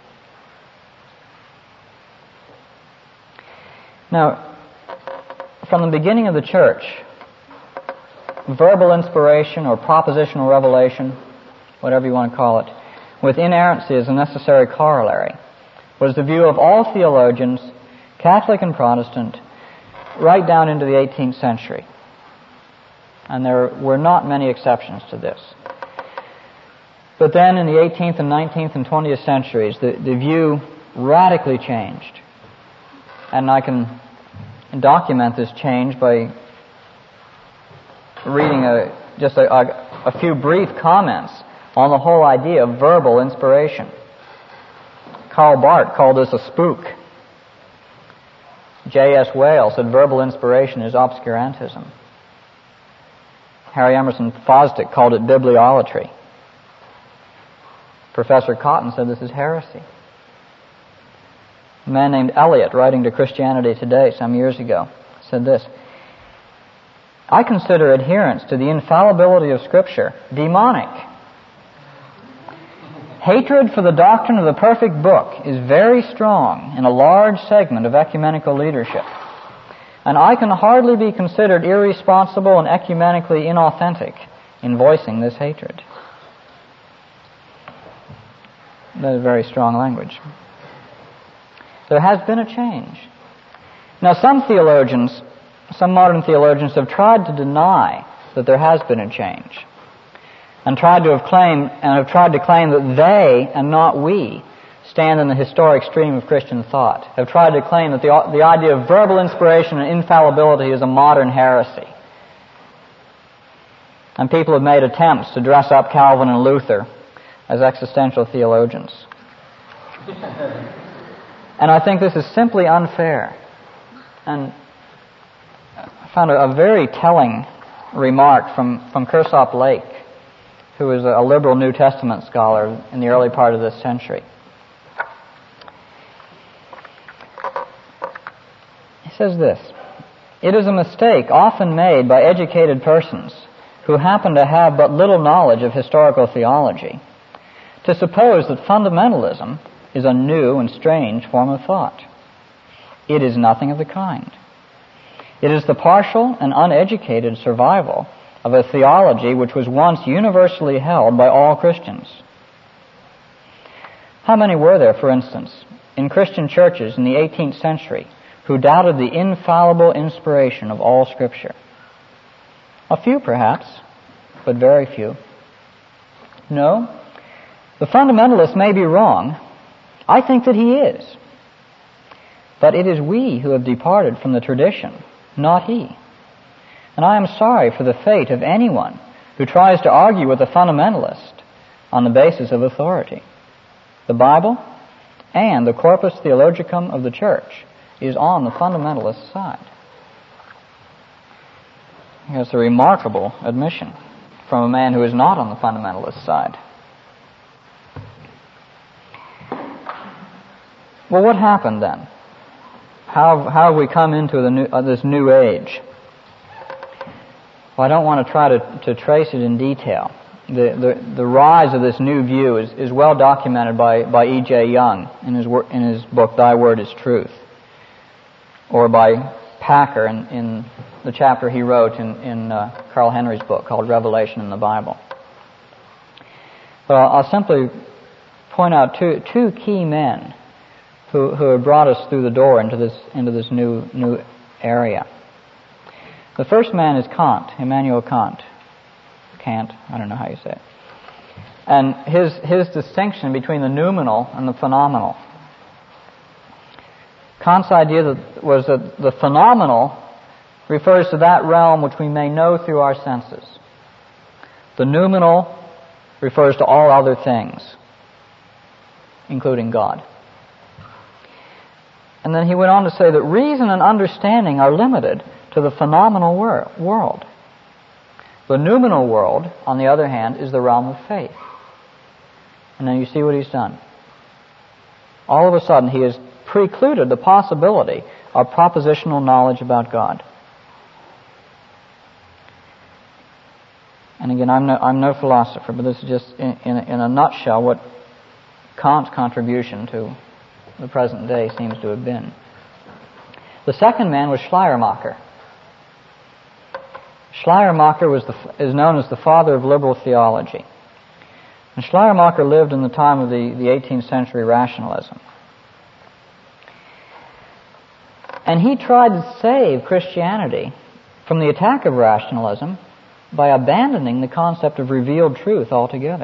Now, from the beginning of the church, verbal inspiration or propositional revelation, whatever you want to call it, with inerrancy as a necessary corollary, was the view of all theologians, Catholic and Protestant, right down into the eighteenth century. And there were not many exceptions to this. But then in the eighteenth and nineteenth and twentieth centuries, the, the view radically changed. And I can document this change by reading a, just a, a, a few brief comments on the whole idea of verbal inspiration. Karl Barth called this a spook. J S Whale said verbal inspiration is obscurantism. Harry Emerson Fosdick called it bibliolatry. Professor Cotton said this is heresy. A man named Eliot, writing to Christianity Today some years ago, said this: I consider adherence to the infallibility of Scripture demonic. Hatred for the doctrine of the perfect book is very strong in a large segment of ecumenical leadership, and I can hardly be considered irresponsible and ecumenically inauthentic in voicing this hatred. That is very strong language. There has been a change. Now, some theologians, some modern theologians have tried to deny that there has been a change, and tried to have claimed and have tried to claim that they and not we stand in the historic stream of Christian thought. Have tried to claim that the the idea of verbal inspiration and infallibility is a modern heresy. And people have made attempts to dress up Calvin and Luther as existential theologians. And I think this is simply unfair. And I found a, a very telling remark from, from Kersop Lake, who was a liberal New Testament scholar in the early part of this century. He says this: it is a mistake often made by educated persons who happen to have but little knowledge of historical theology to suppose that fundamentalism is a new and strange form of thought. It is nothing of the kind. It is the partial and uneducated survival of a theology which was once universally held by all Christians. How many were there, for instance, in Christian churches in the eighteenth century who doubted the infallible inspiration of all Scripture? A few, perhaps, but very few. No, the fundamentalist may be wrong. I think that he is. But it is we who have departed from the tradition, not he. And I am sorry for the fate of anyone who tries to argue with a fundamentalist on the basis of authority. The Bible and the corpus theologicum of the Church is on the fundamentalist side. That's a remarkable admission from a man who is not on the fundamentalist side. Well, what happened then? How, how have we come into the new, uh, this new age? Well, I don't want to try to, to trace it in detail. The, the, the rise of this new view is, is well documented by, by E J Young in his, wor- in his book, Thy Word is Truth, or by Packer in, in the chapter he wrote in, in uh, Carl Henry's book called Revelation in the Bible. But I'll, I'll simply point out two, two key men who, who have brought us through the door into this, into this new, new area. The first man is Kant, Immanuel Kant. Kant, I don't know how you say it. And his, his distinction between the noumenal and the phenomenal. Kant's idea that was that the phenomenal refers to that realm which we may know through our senses. The noumenal refers to all other things, including God. And then he went on to say that reason and understanding are limited to the phenomenal wor- world. The noumenal world, on the other hand, is the realm of faith. And then you see what he's done. All of a sudden, he has precluded the possibility of propositional knowledge about God. And again, I'm no, I'm no philosopher, but this is just in, in, in a nutshell what Kant's contribution to the present day seems to have been. The second man was Schleiermacher. Schleiermacher was the, is known as the father of liberal theology. And Schleiermacher lived in the time of the, the eighteenth century rationalism. And he tried to save Christianity from the attack of rationalism by abandoning the concept of revealed truth altogether.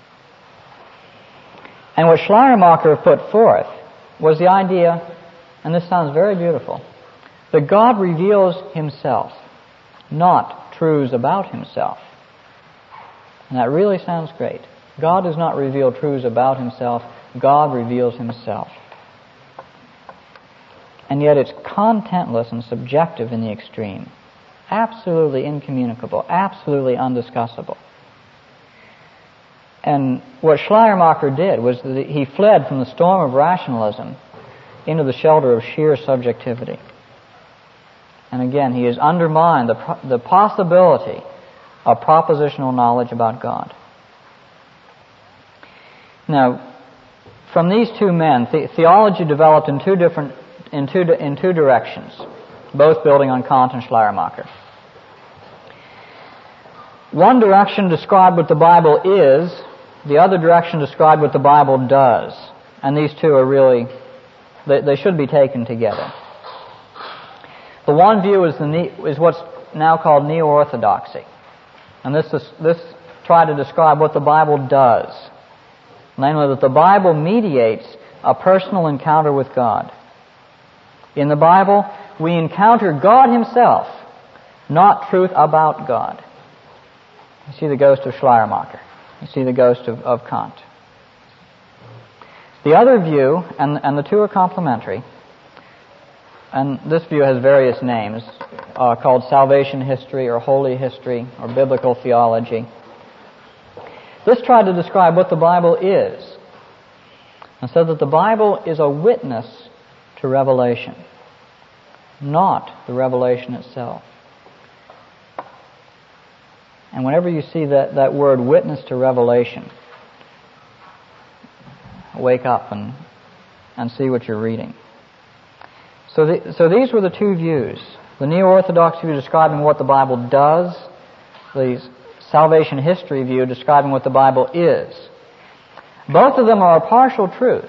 And what Schleiermacher put forth was the idea, and this sounds very beautiful, that God reveals himself, not truths about himself. And that really sounds great. God does not reveal truths about himself. God reveals himself. And yet it's contentless and subjective in the extreme. Absolutely incommunicable. Absolutely undiscussable. And what Schleiermacher did was that he fled from the storm of rationalism into the shelter of sheer subjectivity. And again, he has undermined the, the possibility of propositional knowledge about God. Now, from these two men, the, theology developed in two different, in two, in two directions, both building on Kant and Schleiermacher. One direction described what the Bible is, the other direction described what the Bible does. And these two are really, they, they should be taken together. The one view is, the, is what's now called neo-orthodoxy. And this, is, this tried to describe what the Bible does. Namely, that the Bible mediates a personal encounter with God. In the Bible, we encounter God himself, not truth about God. You see the ghost of Schleiermacher. You see the ghost of, of Kant. The other view, and, and the two are complementary, and this view has various names, uh, called salvation history or holy history or biblical theology. This tried to describe what the Bible is, and said that the Bible is a witness to revelation, not the revelation itself. And whenever you see that, that word witness to revelation, wake up and, and see what you're reading. So, the, so these were the two views. The neo-orthodox view describing what the Bible does, the salvation history view describing what the Bible is. Both of them are a partial truth.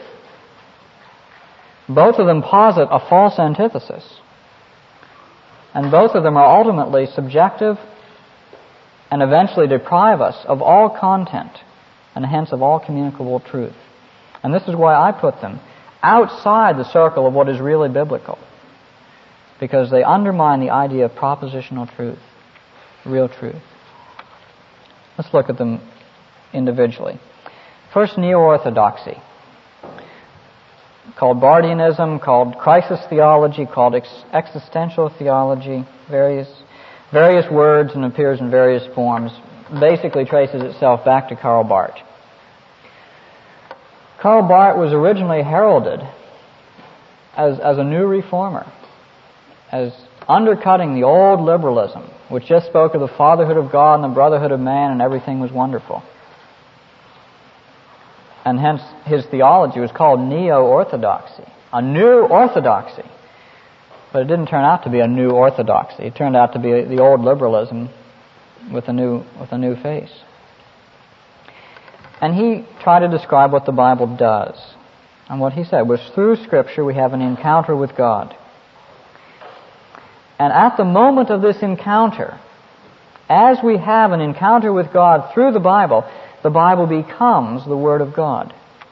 Both of them posit a false antithesis. And both of them are ultimately subjective and eventually deprive us of all content and hence of all communicable truth. And this is why I put them outside the circle of what is really biblical, because they undermine the idea of propositional truth, real truth. Let's look at them individually. First, neo-orthodoxy. called Bardianism, called crisis theology, called ex- existential theology, various various words, and appears in various forms, basically traces itself back to Karl Barth. Karl Barth was originally heralded as, as a new reformer, as undercutting the old liberalism, which just spoke of the fatherhood of God and the brotherhood of man and everything was wonderful. And hence his theology was called neo-orthodoxy, a new orthodoxy. But it didn't turn out to be a new orthodoxy. It turned out to be the old liberalism with a new with a new face. And he tried to describe what the Bible does. And what he said was, through Scripture we have an encounter with God. And at the moment of this encounter, as we have an encounter with God through the Bible, the Bible becomes the Word of God.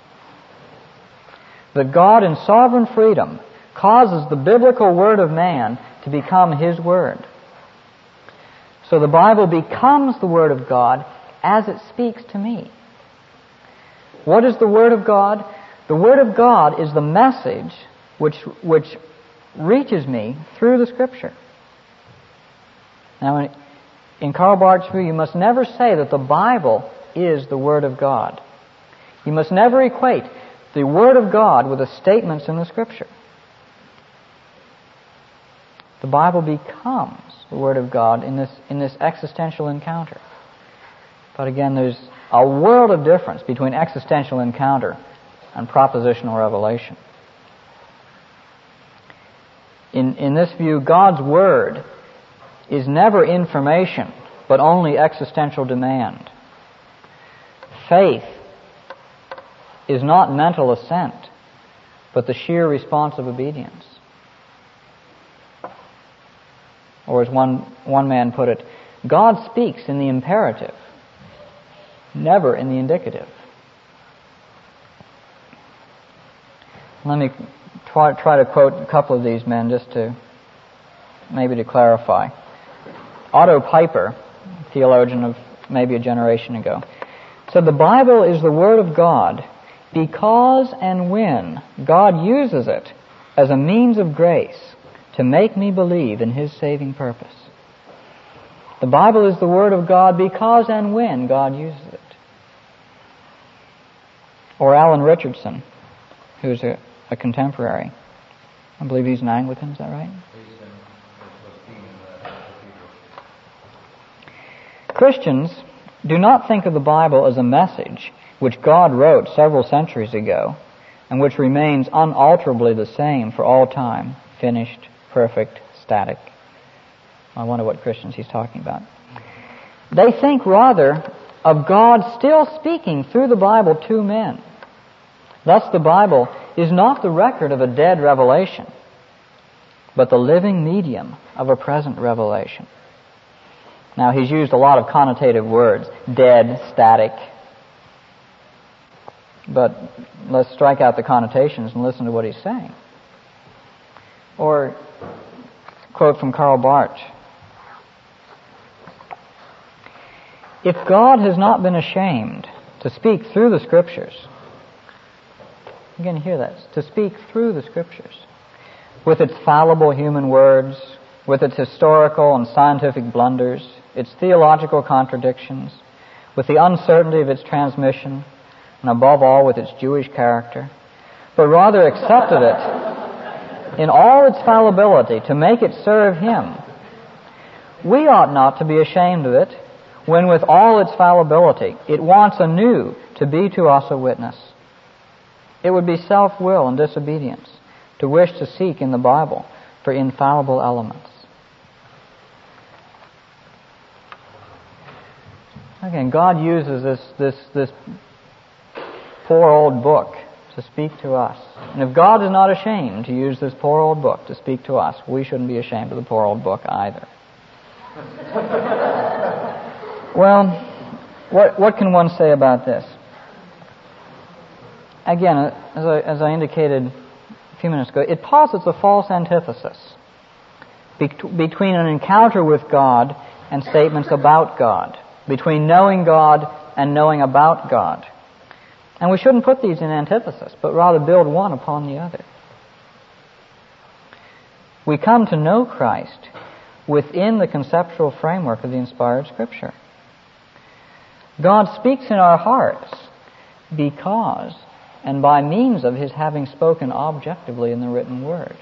That God in sovereign freedom causes the biblical Word of man to become His Word. So the Bible becomes the Word of God as it speaks to me. What is the Word of God? The Word of God is the message which which reaches me through the Scripture. Now, in, in Karl Barth's view, you must never say that the Bible is the Word of God. You must never equate the Word of God with the statements in the Scripture. The Bible becomes the Word of God in this in this existential encounter. But again, there's a world of difference between existential encounter and propositional revelation. In, in this view, God's Word is never information, but only existential demand. Faith is not mental assent, but the sheer response of obedience. Or as one, one man put it, God speaks in the imperative, never in the indicative. Let me try, try to quote a couple of these men just to, maybe to clarify. Otto Piper, theologian of maybe a generation ago, said the Bible is the Word of God because and when God uses it as a means of grace to make me believe in His saving purpose. The Bible is the Word of God because and when God uses it. Or Alan Richardson, who's a, a contemporary. I believe he's an Anglican, is that right? Christians do not think of the Bible as a message which God wrote several centuries ago and which remains unalterably the same for all time, finished, perfect, static. I wonder what Christians he's talking about. They think rather of God still speaking through the Bible to men. Thus the Bible is not the record of a dead revelation, but the living medium of a present revelation. Now he's used a lot of connotative words, dead, static. But let's strike out the connotations and listen to what he's saying. Or, quote from Karl Barth, if God has not been ashamed to speak through the Scriptures, again hear that, to speak through the Scriptures, with its fallible human words, with its historical and scientific blunders, its theological contradictions, with the uncertainty of its transmission, and above all with its Jewish character, but rather accepted it in all its fallibility to make it serve Him, we ought not to be ashamed of it when with all its fallibility it wants anew to be to us a witness. It would be self-will and disobedience to wish to seek in the Bible for infallible elements. Again, God uses this, this, this poor old book to speak to us. And if God is not ashamed to use this poor old book to speak to us, we shouldn't be ashamed of the poor old book either. Well, what, what can one say about this? Again, as I, as I indicated a few minutes ago, it posits a false antithesis be- between an encounter with God and statements about God, between knowing God and knowing about God. And we shouldn't put these in antithesis, but rather build one upon the other. We come to know Christ within the conceptual framework of the inspired Scripture. God speaks in our hearts because and by means of His having spoken objectively in the written Word.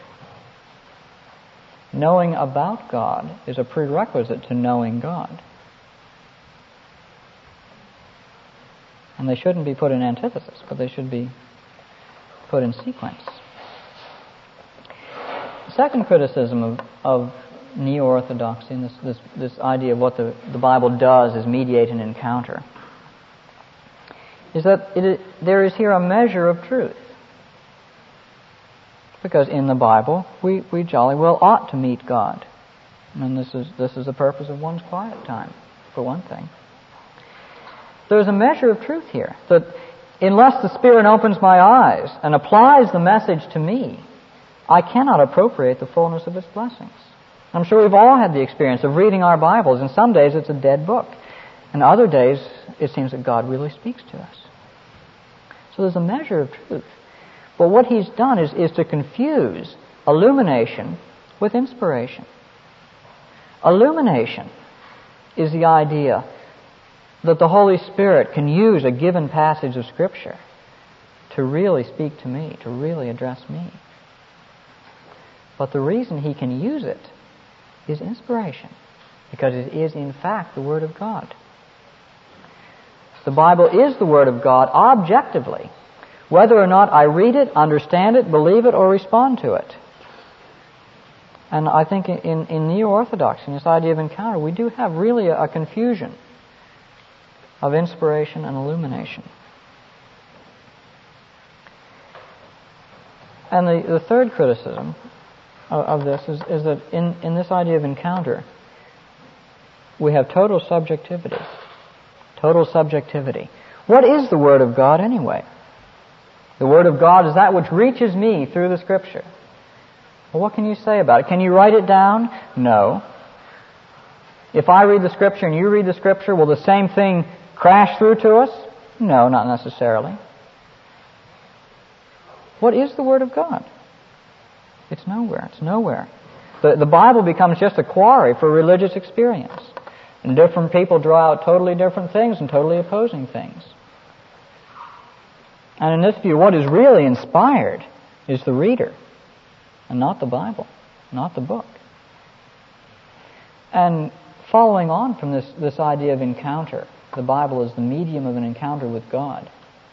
Knowing about God is a prerequisite to knowing God. And they shouldn't be put in antithesis, but they should be put in sequence. The second criticism of, of neo-orthodoxy, and this, this, this idea of what the, the Bible does is mediate an encounter, is that it is, there is here a measure of truth. Because in the Bible, we, we jolly well ought to meet God. And this is, this is the purpose of one's quiet time, for one thing. There's a measure of truth here, that unless the Spirit opens my eyes and applies the message to me, I cannot appropriate the fullness of its blessings. I'm sure we've all had the experience of reading our Bibles, and some days it's a dead book, and other days it seems that God really speaks to us. So there's a measure of truth. But what He's done is, is to confuse illumination with inspiration. Illumination is the idea that the Holy Spirit can use a given passage of Scripture to really speak to me, to really address me. But the reason He can use it is inspiration, because it is in fact the Word of God. The Bible is the Word of God objectively, whether or not I read it, understand it, believe it, or respond to it. And I think in, in neo-orthodoxy, in this idea of encounter, we do have really a, a confusion of inspiration and illumination. And the, the third criticism of, of this is, is that in, in this idea of encounter, we have total subjectivity. Total subjectivity. What is the Word of God anyway? The Word of God is that which reaches me through the Scripture. Well, what can you say about it? Can you write it down? No. If I read the Scripture and you read the Scripture, will the same thing crash through to us? No, not necessarily. What is the Word of God? It's nowhere. It's nowhere. The, the Bible becomes just a quarry for religious experience. And different people draw out totally different things and totally opposing things. And in this view, what is really inspired is the reader, and not the Bible, not the book. And following on from this, this idea of encounter, the Bible is the medium of an encounter with God.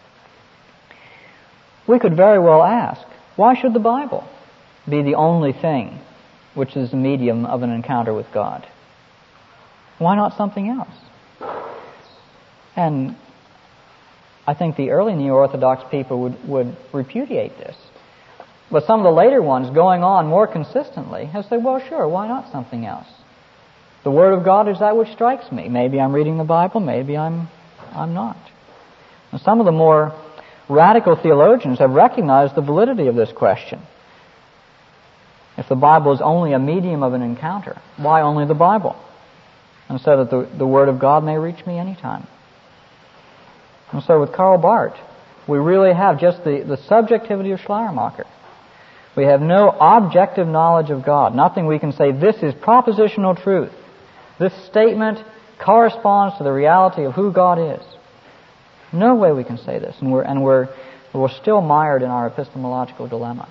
We could very well ask, why should the Bible be the only thing which is the medium of an encounter with God? Why not something else? And I think the early neo-Orthodox people would, would repudiate this. But some of the later ones, going on more consistently, have said, well, sure, why not something else? The Word of God is that which strikes me. Maybe I'm reading the Bible, maybe I'm, I'm not. And some of the more radical theologians have recognized the validity of this question. If the Bible is only a medium of an encounter, why only the Bible? And so that the, the Word of God may reach me anytime. And so with Karl Barth, we really have just the, the subjectivity of Schleiermacher. We have no objective knowledge of God. Nothing we can say, this is propositional truth. This statement corresponds to the reality of who God is. No way we can say this. And we're, and we're, we're still mired in our epistemological dilemma.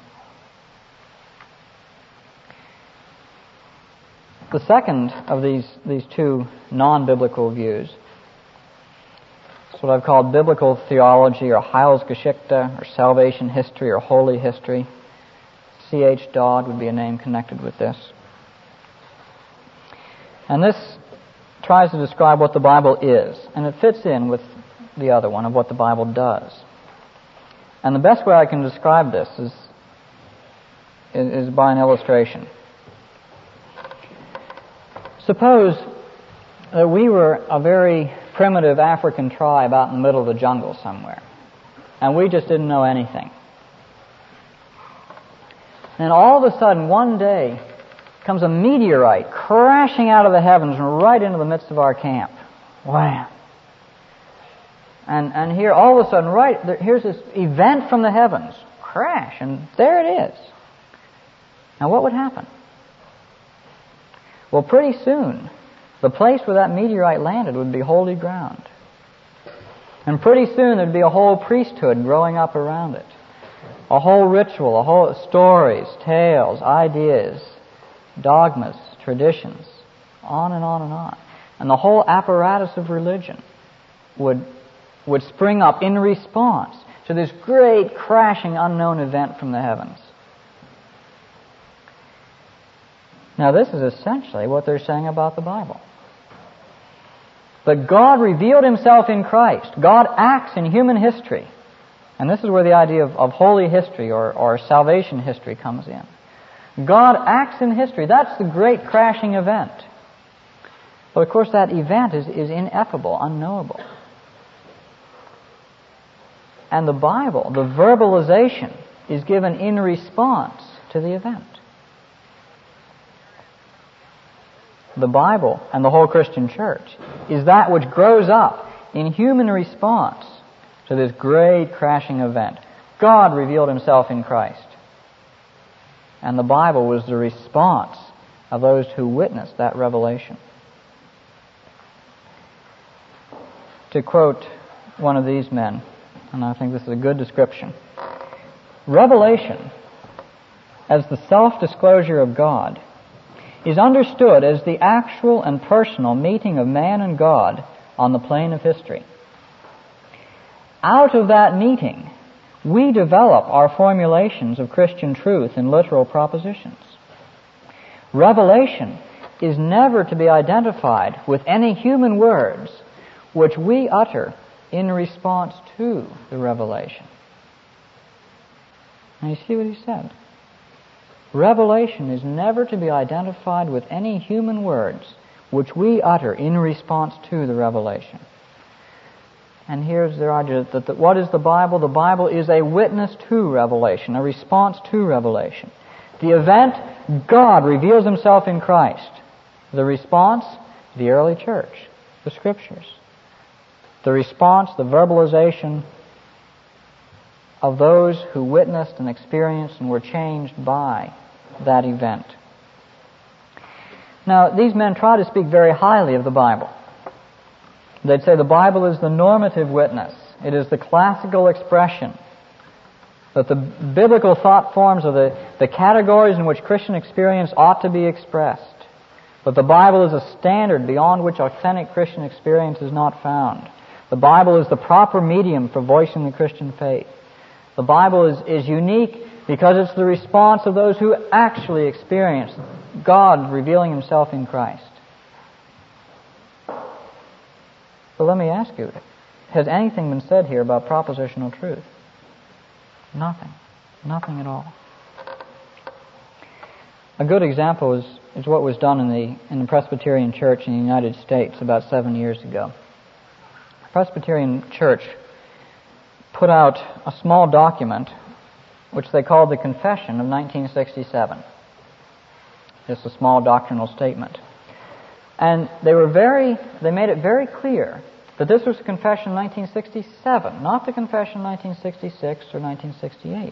The second of these, these two non-biblical views is what I've called biblical theology, or Heilsgeschichte, or salvation history, or holy history. C H Dodd would be a name connected with this. And this tries to describe what the Bible is, and it fits in with the other one of what the Bible does. And the best way I can describe this is, is, is by an illustration. Suppose that we were a very primitive African tribe out in the middle of the jungle somewhere, and we just didn't know anything. And all of a sudden, one day, comes a meteorite crashing out of the heavens and right into the midst of our camp. Wham! And, and here, all of a sudden, right, there, here's this event from the heavens. Crash, and there it is. Now, what would happen? Well, pretty soon, the place where that meteorite landed would be holy ground. And pretty soon, there'd be a whole priesthood growing up around it. A whole ritual, a whole stories, tales, ideas, dogmas, traditions, on and on and on. And the whole apparatus of religion would, would spring up in response to this great crashing unknown event from the heavens. Now, this is essentially what they're saying about the Bible. That God revealed Himself in Christ. God acts in human history. And this is where the idea of, of holy history or, or salvation history comes in. God acts in history. That's the great crashing event. But of course that event is, is ineffable, unknowable. And the Bible, the verbalization, is given in response to the event. The Bible and the whole Christian church is that which grows up in human response to this great crashing event. God revealed Himself in Christ. And the Bible was the response of those who witnessed that revelation. To quote one of these men, and I think this is a good description, revelation, as the self-disclosure of God, is understood as the actual and personal meeting of man and God on the plane of history. Out of that meeting, we develop our formulations of Christian truth in literal propositions. Revelation is never to be identified with any human words which we utter in response to the revelation. Now you see what he said? Revelation is never to be identified with any human words which we utter in response to the revelation. And here's their idea that the, what is the Bible? The Bible is a witness to revelation, a response to revelation. The event, God reveals Himself in Christ. The response, the early church, the Scriptures. The response, the verbalization of those who witnessed and experienced and were changed by that event. Now, these men try to speak very highly of the Bible. They'd say the Bible is the normative witness. It is the classical expression. That the biblical thought forms are the, the categories in which Christian experience ought to be expressed. But the Bible is a standard beyond which authentic Christian experience is not found. The Bible is the proper medium for voicing the Christian faith. The Bible is, is unique because it's the response of those who actually experience God revealing Himself in Christ. But let me ask you, has anything been said here about propositional truth? Nothing. Nothing at all. A good example is, is what was done in the, in the Presbyterian Church in the United States about seven years ago. The Presbyterian Church put out a small document which they called the Confession of nineteen sixty-seven. Just a small doctrinal statement. And they were very, they made it very clear that this was a confession of nineteen sixty-seven, not the confession of nineteen sixty-six or nineteen sixty-eight.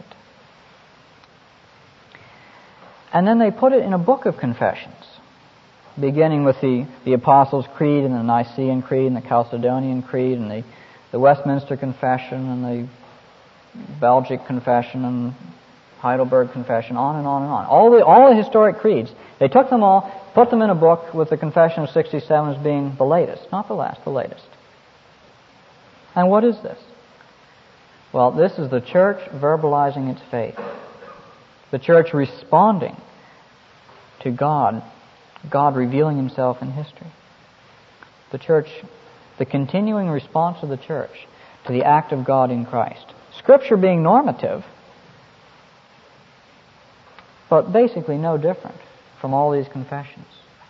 And then they put it in a book of confessions, beginning with the, the Apostles' Creed and the Nicene Creed and the Chalcedonian Creed and the, the Westminster Confession and the Belgic Confession and Heidelberg Confession, on and on and on. All the, all the historic creeds, they took them all, put them in a book with the Confession of sixty-seven as being the latest, not the last, the latest. And what is this? Well, this is the church verbalizing its faith. The church responding to God, God revealing Himself in history. The church, the continuing response of the church to the act of God in Christ. Scripture being normative, but basically no different from all these confessions.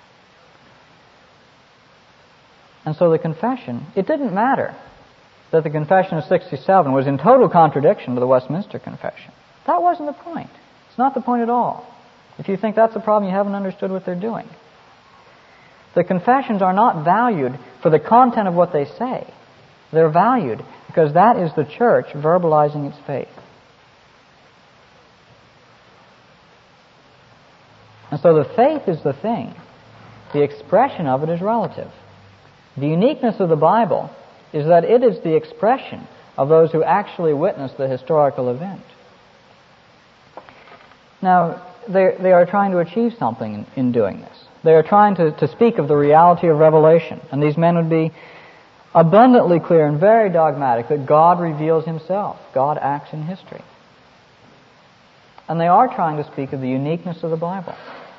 And so the confession, it didn't matter that the confession of sixty-seven was in total contradiction to the Westminster Confession. That wasn't the point. It's not the point at all. If you think that's a problem, you haven't understood what they're doing. The confessions are not valued for the content of what they say. They're valued because that is the church verbalizing its faith. And so the faith is the thing. The expression of it is relative. The uniqueness of the Bible is that it is the expression of those who actually witnessed the historical event. Now, they, they are trying to achieve something in, in doing this. They are trying to, to speak of the reality of revelation. And these men would be abundantly clear and very dogmatic that God reveals Himself. God acts in history. And they are trying to speak of the uniqueness of the Bible.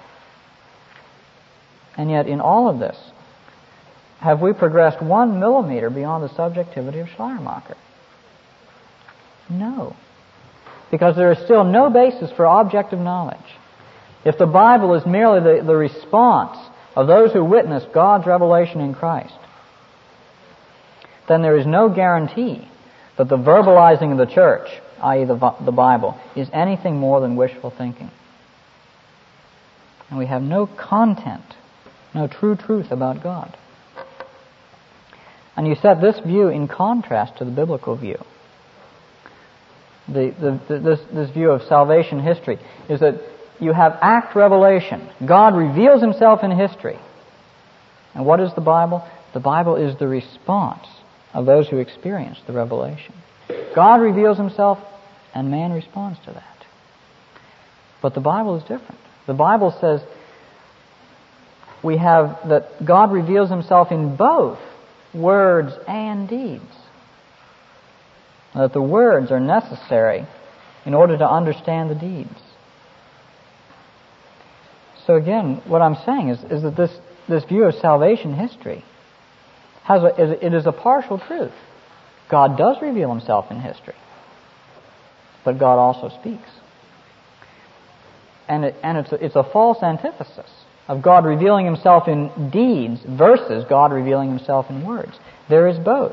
And yet, in all of this, have we progressed one millimeter beyond the subjectivity of Schleiermacher? No. Because there is still no basis for objective knowledge. If the Bible is merely the, the response of those who witnessed God's revelation in Christ, then there is no guarantee that the verbalizing of the church, that is the, the Bible, is anything more than wishful thinking. And we have no content, no true truth about God. And you set this view in contrast to the biblical view. The, the, the, this, this view of salvation history is that you have act revelation. God reveals Himself in history. And what is the Bible? The Bible is the response of those who experience the revelation. God reveals Himself, and man responds to that. But the Bible is different. The Bible says we have that God reveals Himself in both words and deeds. That the words are necessary in order to understand the deeds. So again, what I'm saying is, is that this, this view of salvation history has a, it is a partial truth. God does reveal Himself in history, but God also speaks. And, it, and it's, a, it's a false antithesis of God revealing Himself in deeds versus God revealing Himself in words. There is both.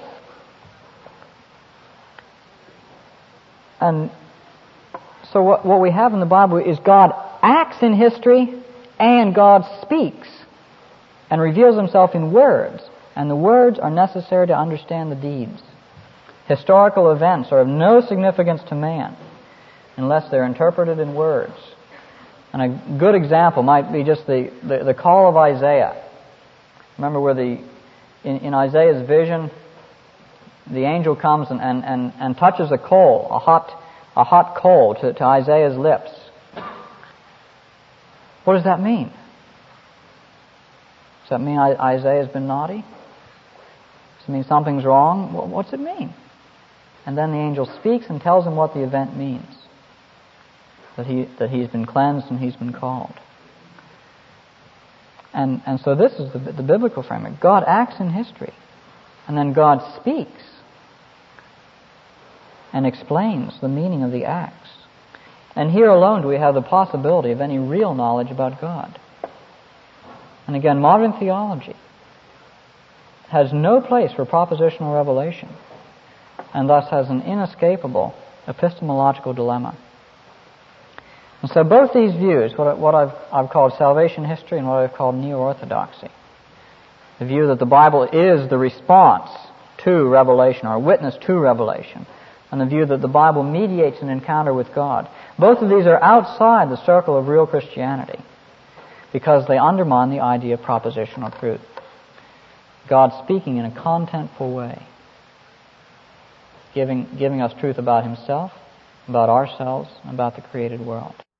And so what, what we have in the Bible is God acts in history and God speaks and reveals Himself in words. And the words are necessary to understand the deeds. Historical events are of no significance to man unless they're interpreted in words. And a good example might be just the, the, the call of Isaiah. Remember where the in, in Isaiah's vision, the angel comes and, and, and, and touches a coal, a hot a hot coal to, to Isaiah's lips. What does that mean? Does that mean Isaiah's been naughty? Does it mean something's wrong? What's it mean? And then the angel speaks and tells him what the event means. That he that he's been cleansed and he's been called. And and so this is the, the biblical framework. God acts in history. And then God speaks and explains the meaning of the acts. And here alone do we have the possibility of any real knowledge about God. And again, modern theology has no place for propositional revelation, and thus has an inescapable epistemological dilemma. And so both these views, what, what I've, I've called salvation history and what I've called neo-orthodoxy, the view that the Bible is the response to revelation, or a witness to revelation, and the view that the Bible mediates an encounter with God, both of these are outside the circle of real Christianity because they undermine the idea of propositional truth. God speaking in a contentful way, giving, giving us truth about Himself, about ourselves, and about the created world.